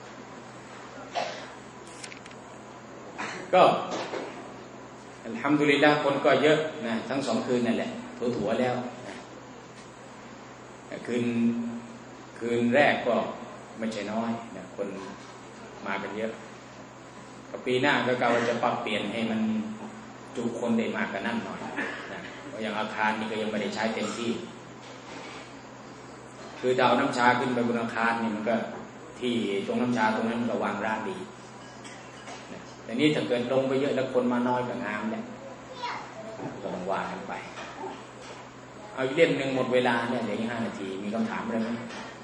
ๆก็อัลฮัมดุลิลลาห์คนก็เยอะนะทั้งสองคืนนั่นแหละถั่วๆแล้วนะคืนคืนแรกก็ไม่ใช่น้อยนะคนมากันเยอะปีหน้าก็กะว่าจะปรับเปลี่ยนให้มันจุคนได้มากกว่านั้นหน่อยนะเพราะอย่างอาคารนี่ก็ยังไม่ได้ใช้เต็มที่คือดาวน้ำชาขึ้นไปบนอาคารนี่มันก็ที่ตรงน้ำชาตรงนั้นมันก็วางร้านดีนะแต่นี่ถ้าเกินลงไปเยอะแล้วคนมาน้อยกับงามเนี่ยก็ต้องว่ากันไปเอาอีกเล่มหนึ่งหมดเวลาเนี่ยเหลืออีกห้านาทีมีคำถามอะไรไหม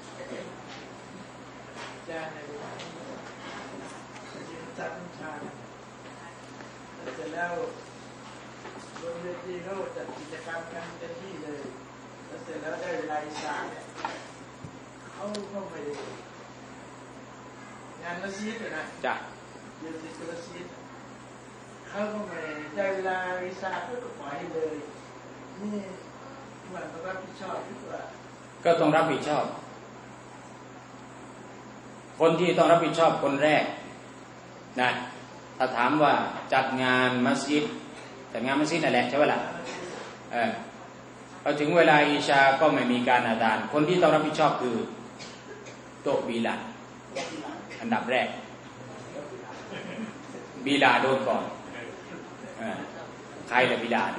จัดชาเสร็จแล้วบนเวทีเขาจัดกิจกรรมกันเต็มที่เลยแล้วเสร็จแล้วได้เวลาอิสานเนี่ยเขาเข้าไปงานมัสยิดเลยนะจ้ะเย็นสิบมัสยิดเขาเข้าไปได้เวลาอิสานก็ปล่อยเลยนี่มันต้องรับผิดชอบดีกว่าก็ต้องรับผิดชอบคนที่ต้องรับผิดชอบคนแรกนะถ้าถามว่าจัดงานมัสยิดจัดงานมัสยิดนั่นแหละใช่ไหมล่ะเออพอถึงเวลาอิชาก็ไม่มีการอาซานคนที่ต้องรับผิดชอบคือโต๊ะบิลาลอันดับแรกบิลาลโดนก่อนใครล่ะบิลาล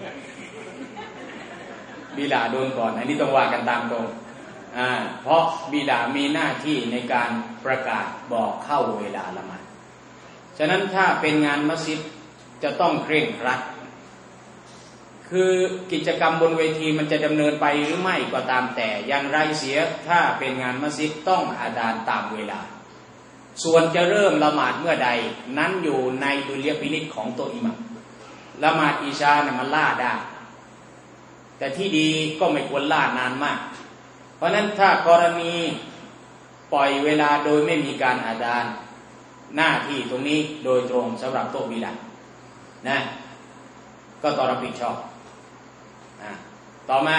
บิลาลโดนก่อนอันนี้ต้องว่ากันตามตรงเพราะบิลาลมีหน้าที่ในการประกาศบอกเข้าเวลาละหมาดฉะนั้นถ้าเป็นงานมัสยิดจะต้องเคร่งครัดคือกิจกรรมบนเวทีมันจะดำเนินไปหรือไม่ก็ตามแต่อย่างไรเสียถ้าเป็นงานมัสยิดต้องอาซานตามเวลาส่วนจะเริ่มละหมาดเมื่อใดนั้นอยู่ในดุลยพินิจของตัวอิหมัมละหมาดอิชานะมันล่าได้แต่ที่ดีก็ไม่ควรล่านานมากเพราะนั้นถ้ากรณีปล่อยเวลาโดยไม่มีการอาซานหน้าที่ตรงนี้โดยตรงสำหรับโต๊ะบิลาลนะก็ต้องรับผิดชอบต่อมา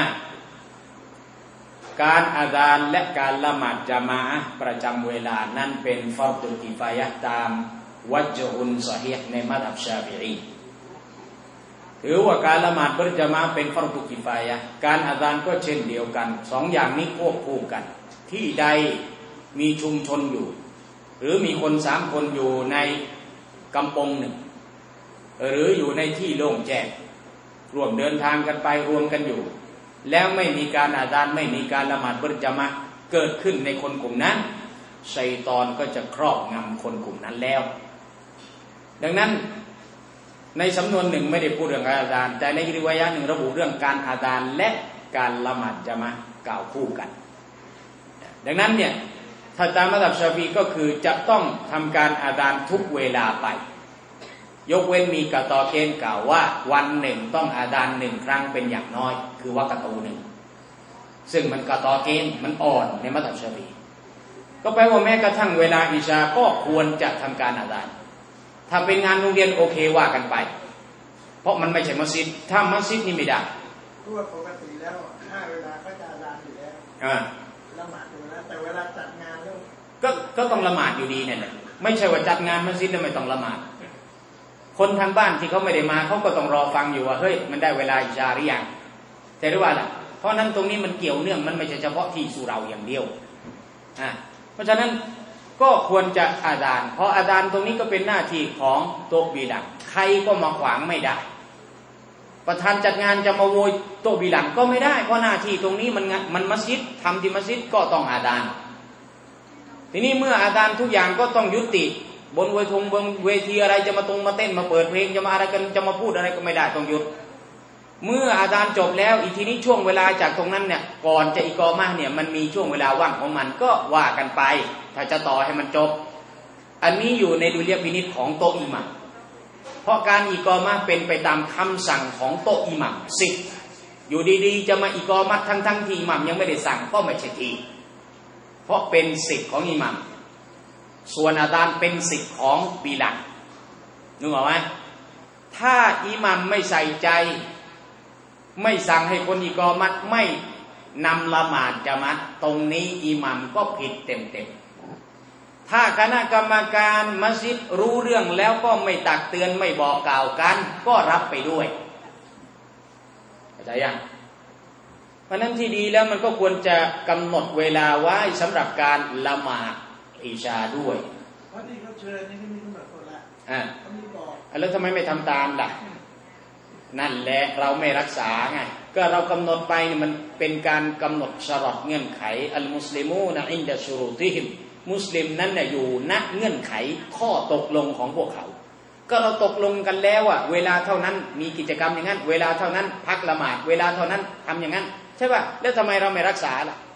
การอาซานและการละหมาดญะมาอะห์ประจำเวลานั้นเป็นฟัรดุกิฟายะห์ตามวัจฮุนซอฮีฮ์ในมัซฮับชาฟิอีถือว่าการละหมาดประจำมาเป็นฟัรดุกิฟายะห์การอาซานก็เช่นเดียวกันสองอย่างนี้ควบคู่กันที่ใดมีชุมชนอยู่หรือมีคนสามคนอยู่ในกำปงหนึ่งหรืออยู่ในที่โล่งแจ้งร่วมเดินทางกันไปรวมกันอยู่แล้วไม่มีการอาซานไม่มีการละหมาดประจำมาเกิดขึ้นในคนกลุ่มนั้นชัยฏอนก็จะครอบงำคนกลุ่มนั้นแล้วดังนั้นในสำนวนหนึ่งไม่ได้พูดเรื่องการอาซานแต่ในริวายะห์หนึ่งระบุเรื่องการอาซานและการละหมาดญะมาอะห์กล่าวคู่กันดังนั้นเนี่ยถ้าตามมัซฮับชาฟิอีก็คือจะต้องทำการอาซานทุกเวลาไปยกเว้นมีกะตอเกณฑ์กล่าวว่าวันหนึ่งต้องอาซานหนึ่งครั้งเป็นอย่างน้อยคือวะกะตูหนึ่งซึ่งมันกะตอเกณฑ์มันอ่อนในมัซฮับชาฟิอีก็แปลว่าแม้กระทั่งเวลาอิชาก็ควรจะทำการอาซานถ้าเป็นงานโรงเรียนโอเคว่ากันไปเพราะมันไม่ใช่มัสยิดถ้ามัสยิดนี่ไม่ได้เพราะว่าปกติแล้วห้าเวลาก็จะอาซานอยู่แล้วละหมาดอยู่แล้วแต่เวลาจัดงานแล้วก็ก็ต้องละหมาดอยู่ดีเนี่ยไม่ใช่ว่าจัดงานมัสยิดแล้วไม่ต้องละหมาดคนทางบ้านที่เขาไม่ได้มาเขาก็ต้องรอฟังอยู่ว่าเฮ้ยมันได้เวลาอิชาหรือยังแต่รู้ว่าล่ะเพราะนั้นตรงนี้มันเกี่ยวเนื่องมันไม่ใช่เฉพาะที่สุเราอย่างเดียวอ่าเพราะฉะนั้นก็ควรจะอาซานเพราะอาซานตรงนี้ก็เป็นหน้าที่ของโต๊ะบิลาลใครก็มาขวางไม่ได้ประธานจัดงานจะมาโวยโต๊ะบิลาลก็ไม่ได้เพราะหน้าที่ตรงนี้มันมันมัสยิดทำที่มัสยิดก็ต้องอาซานทีนี้เมื่ออาซานทุกอย่างก็ต้องยุติบนเวทีบนเวทีอะไรจะมาตรงมาเต้นมาเปิดเพลงจะมาอะไรกันจะมาพูดอะไรก็ไม่ได้ต้องหยุดเมื่ออาซานจบแล้วอีกทีนี้ช่วงเวลาจากตรงนั้นเนี่ยก่อนจะอิกอมะห์เนี่ยมันมีช่วงเวลาว่างของมันก็ว่ากันไปถ้าจะต่อให้มันจบอันนี้อยู่ในดุลยพินิจของโต๊ะอิหมัมเพราะการอิกอมะห์เป็นไปตามคำสั่งของโต๊ะอิหมัมสิทธิ์อยู่ดีๆจะมาอิกอมะห์ทั้งๆที่อิหมัมยังไม่ได้สั่งก็ไม่ใช่ทีเพราะเป็นสิทธิ์ของอิหมัมส่วนอาซานเป็นสิทธิ์ของบิลาลนึกออกไหมถ้าอิหมัมไม่ใส่ใจไม่สั่งให้คนอิกอมัตไม่นำละหมาดญะมาอะห์ตรงนี้อิหมัมก็ผิดเต็มๆถ้าคณะกรรมการมัสยิดรู้เรื่องแล้วก็ไม่ตักเตือนไม่บอกกล่าวกันก็รับไปด้วยเข้าใจยังเพราะนั้นที่ดีแล้วมันก็ควรจะกำหนดเวลาไว้สำหรับการละหมาดอิชาด้วยเพราะที่เขาเชิญนี่มีกำหนดคนละอ่าแล้วทำไมไม่ทำตามล่ะนั่นแหละเราไม่รักษาไงก็เรากำหนดไปมันเป็นการกำหนดชะรอตเงื่อนไขอัลมุสลิมูนะอินดะชูรูติฮิมมุสลิมนั้นน่ะอยู่ณเงื่อนไขข้อตกลงของพวกเขาก็เราตกลงกันแล้วอ่ะเวลาเท่านั้นมีกิจกรรมอย่างนั้นเวลาเท่านั้นพักละหมาดเวลาเท่านั้นทำอย่างนั้นใช่ป่ะแล้วทำไมเราไม่รักษาล่ะ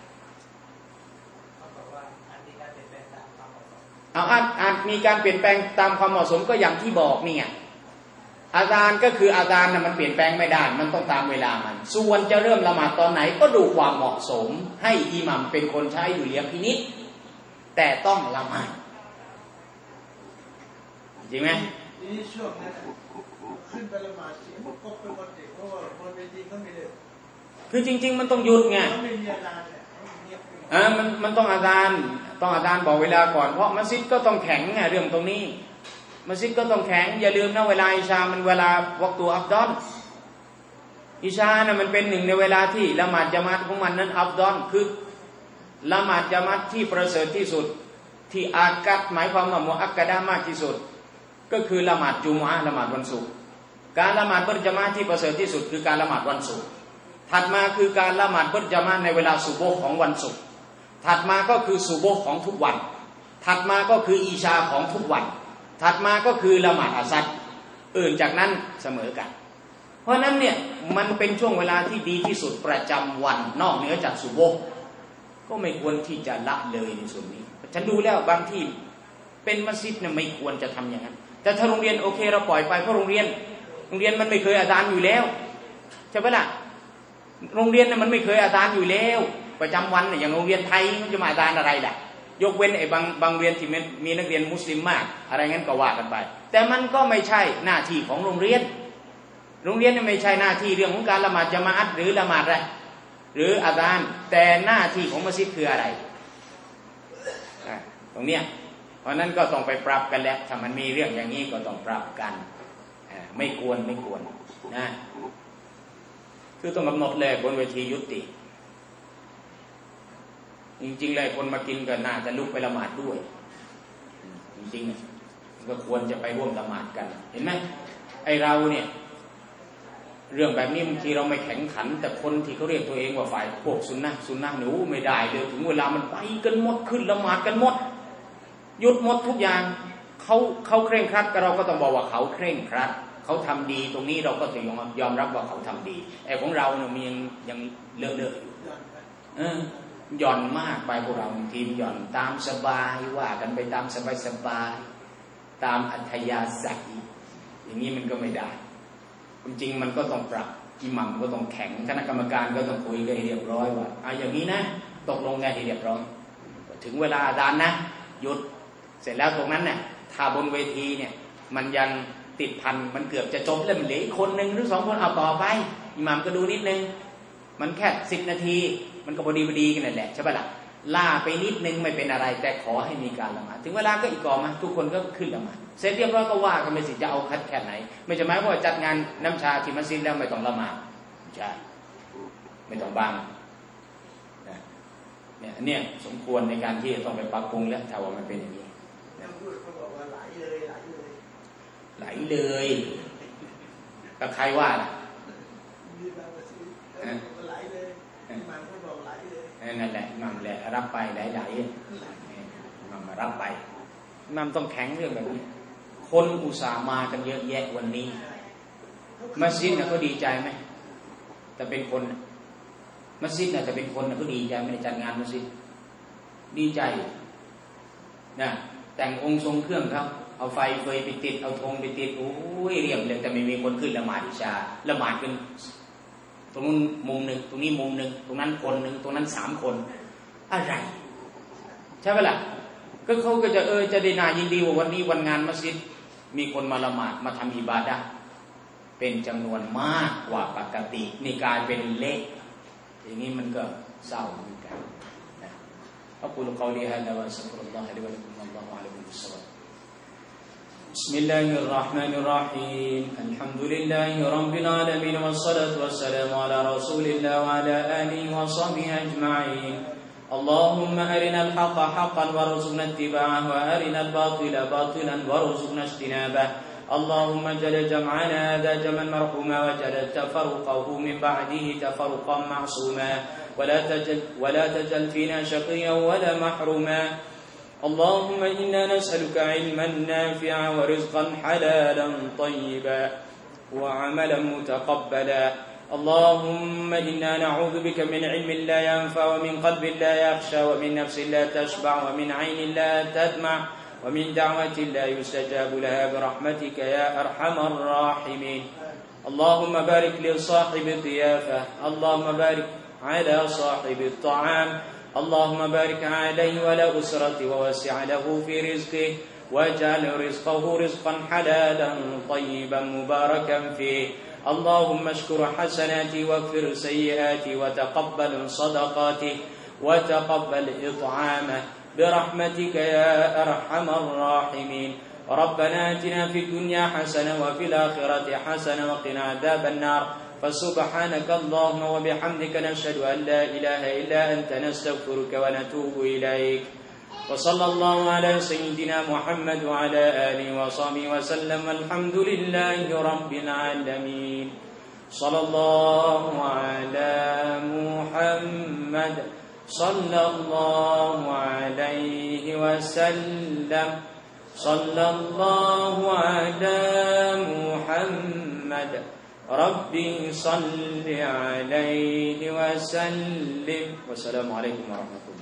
เอาอาจอาจมีการเปลี่ยนแปลงตามความเหมาะสมก็อย่างที่บอกนี่ไงอาซานก็คืออาซานน่ะมันเปลี่ยนแปลงไม่ได้มันต้องตามเวลามันส่วนจะเริ่มละหมาดตอนไหนก็ดูความเหมาะสมให้อิหมัมเป็นคนใช้ดุลยพินิจแต่ต้องละหมาดจริงไหมนี่ช่วงนั้นขึ้นไปละหมาดเสียงก็เป็นคนเด็กเพราะว่าบนเวทีก็ไม่ได้คือจริงๆมันต้องหยุดไงไม่มีอาซานเนี่ยอ่ามันมันต้องอาซานต้องอาซานบอกเวลาก่อนเพราะมัสยิดก็ต้องแข็งไงเรื่องตรงนี้มัสยิดก็ต้องแข็งอย่าลืมนะเวลาอิชามันเวลาวักตุอัฟฎอลอิชานะมันเป็นหนึ่งในเวลาที่ละหมาดญะมาอะห์ของมันนั้นอัฟฎอลคือละหมาดญะมาอะห์ที่ประเสริฐที่สุดที่อากัดหมายความว่ามุอักกะดะห์มากที่สุดก็คือละหมาดจุมอะห์ละหมาดวันศุกร์การละหมาดเบิดญะมาอะห์ที่ประเสริฐที่สุดคือการละหมาดวันศุกร์ถัดมาคือการละหมาดเบิดญะมาอะห์ในเวลาซุบฮ์ของวันศุกร์ถัดมาก็คือซุบฮ์ของทุกวันถัดมาก็คืออิชาของทุกวันถัดมาก็คือละหมาดอัสรอื่นจากนั้นเสมอกันเพราะนั้นเนี่ยมันเป็นช่วงเวลาที่ดีที่สุดประจำวันนอกเหนือจากซุบฮ์ก็ไม่ควรที่จะละเลยในส่วนนี้ฉันดูแล้วบางที่เป็นมัสยิดเนี่ยไม่ควรจะทำอย่างนั้นแต่ถ้าโรงเรียนโอเคเราปล่อยไปเพราะโรงเรียนโรงเรียนมันไม่เคยอาจารย์อยู่แล้วใช่ไหมล่ะโรงเรียนเนี่ยมันไม่เคยอาจารย์อยู่แล้วประจำวันเนี่ยอย่างโรงเรียนไทยมันจะมาอาจารย์อะไรล่ะยกเว้นไอ้บางบางเรียนที่มีนักเรียนมุสลิมมากอะไรงั้นก็ว่ากันไปแต่มันก็ไม่ใช่หน้าที่ของโรงเรียนโรงเรียนเนี่ยไม่ใช่หน้าที่เรื่องของการละหมาดญะมาอะห์หรือละหมาดอะไรหรืออาจารย์แต่หน้าที่ของมัสยิดคืออะไรตรงเนี้ยเพราะนั้นก็ต้องไปปรับกันแล้วถ้ามันมีเรื่องอย่างนี้ก็ต้องปรับกันไม่ควรไม่ควรนะคือต้องกำหนดเลยบนเวทียุติจริงๆเลยคนมากินก็น่าจะลุกไปละหมาดด้วยจริงๆก็ควรจะไปร่วมละหมาดกันเห็นไหมไอเราเนี่ยเรื่องแบบนี้บางทีเราไม่แข็งขันแต่คนที่เขาเรียกตัวเองว่าฝ่ายพวกซุนนะซุนนะหนูไม่ได้เลยถึงเวลามันไปกันหมดขึ้นละหมาดกันหมดหยุดหมดทุกอย่างเขาเขาเคร่งครัดเราก็ต้องบอกว่าเขาเคร่งครัดเขาทำดีตรงนี้เราก็ต้องยอมรับว่าเขาทำดีไอ้ของเราเนี่ยมันยังยังเลอะเลอะอยู่เออหย่อนมากไปพวกเราทีมหย่อนตามสบายว่ากันไปตามสบายสบายตามอัธยาศัยอย่างนี้มันก็ไม่ได้จริงๆมันก็ต้องปรับอิหมัมก็ต้องแข็งคณะกรรมการก็ต้องคุยกันให้เรียบร้อยว่าเอาอย่างนี้นะตกลงกันให้เรียบร้อยถึงเวลาอาจารย์นะหยุดเสร็จแล้วตรงนั้นเนี่ยถ้าบนเวทีเนี่ยมันยังติดพันมันเกือบจะจบแล้วมันเหลืออีกคนนึงหรือสองคนเอาต่อไปอิหมัมก็ดูนิดนึงมันแค่สิบนาทีมันก็พอดีพอดีกันนั่นแหละใช่ป่ะล่ะล่าไปนิดนึงไม่เป็นอะไรแต่ขอให้มีการละหมาดถึงเวลาก็อีกก่อมาทุกคนก็ขึ้นละหมาดเสร็จเรียบร้อยก็ว่ากันไปสิจะเอาคัดแค่ไหนไม่จะหมายว่าจัดงานน้ำชาที่มัสยิดแล้วไม่ต้องละหมาดใช่ไม่ต้องบังเนี่ยอันเนี้ยสมควรในการที่จะต้องไปปรับปรุงแล้วถ้าว่ามันเป็นอย่างนี้เขาบอกว่าไหลเลยไหลเลยไหลเลยแต่ใครว่าล่ะไหลเลยมันก็บอกไหลเลยนั่นแหละมันแหละรับไปไหลๆมันมารับไปมันต้องแข็งเรื่องแบบนี้คนอุตส่าห์มากันเยอะแยะวันนี้มัสยิดน่ะก็ดีใจไหมแต่เป็นคนมัสยิดน่ะจะเป็นคนน่ะก็ดีใจไม่ได้จัดงานมัสยิดดีใจนะแต่งองค์ทรงเครื่องครับเอาไฟเฟยไปติดเอาธงไปติดโอ้ยเรียบเลยแต่ไม่มีคนขึ้นละหมาดอิชาละหมาดกันตรงนู้นมุมหนึ่งตรงนี้มุมหนึ่งตรงนั้นคนหนึ่งตรงนั้นสามคนอะไรใช่ไหมล่ะก็เขาก็จะเออจะได้น่ายินดีว่าวันนี้วันงานมัสยิดมีคนมาละหมาดมาทำอิบาดะห์เป็นจำนวนมากกว่าปกตินี่กลายเป็นเล็กอย่างนี้มันก็เศร้าเหมือนกันนะอักูลุกอลีฮะดะวะอัสตัฆฟิรุลลอฮะลิวะลักุมอัลลอฮุอะลัยฮิวะซัลลัมبسم الله الرحمن الرحيم الحمد لله رب العالمين والصلاة والسلام على رسول الله وعلى آله وصحبه أجمعين اللهم أرنا الحق حقا وارزقنا اتباعه وأرنا الباطل باطلا وارزقنا اجتنابه اللهم اجعل جمعنا هذا جمعا مرحوما واجعل تفرقه من بعده تفرقا معصوما ولا تجعل ولا تجعل فينا شقيا ولا محروما اللهم إنا نسألك علما نافعا ورزقا حلالا طيبا وعملا متقبلا اللهم إنا نعوذ بك من علم لا ينفع ومن قلب لا يخشى ومن نفس لا تشبع ومن عين لا تدمع ومن دعوة لا يستجاب لها برحمتك يا أرحم الراحمين اللهم بارك لصاحب الضيافة اللهم بارك على صاحب الطعام اللهم بارك عليه وعلى أسرته ووسع له في رزقه واجعل رزقه رزقا حلالا طيبا مباركا فيه اللهم اشكر حسناته واغفر سيئاته وتقبل صدقاته وتقبل إطعامه برحمتك يا أرحم الراحمين ربنا آتنا في الدنيا حسنة وفي الآخرة حسنة وقنا عذاب النار فسبحانك اللهم وبحمدك نشهد أن لا إله إلا أنت نستغفرك ونتوب إليك. وصلى الله على سيدنا محمد وعلى آله وصحبه وسلم. الحمد لله رب العالمين. صلى الله على محمد صلى الله عليه وسلم. صلى الله على محمد ربي صل عليه وسلم. والسلام عليكم ورحمة الله.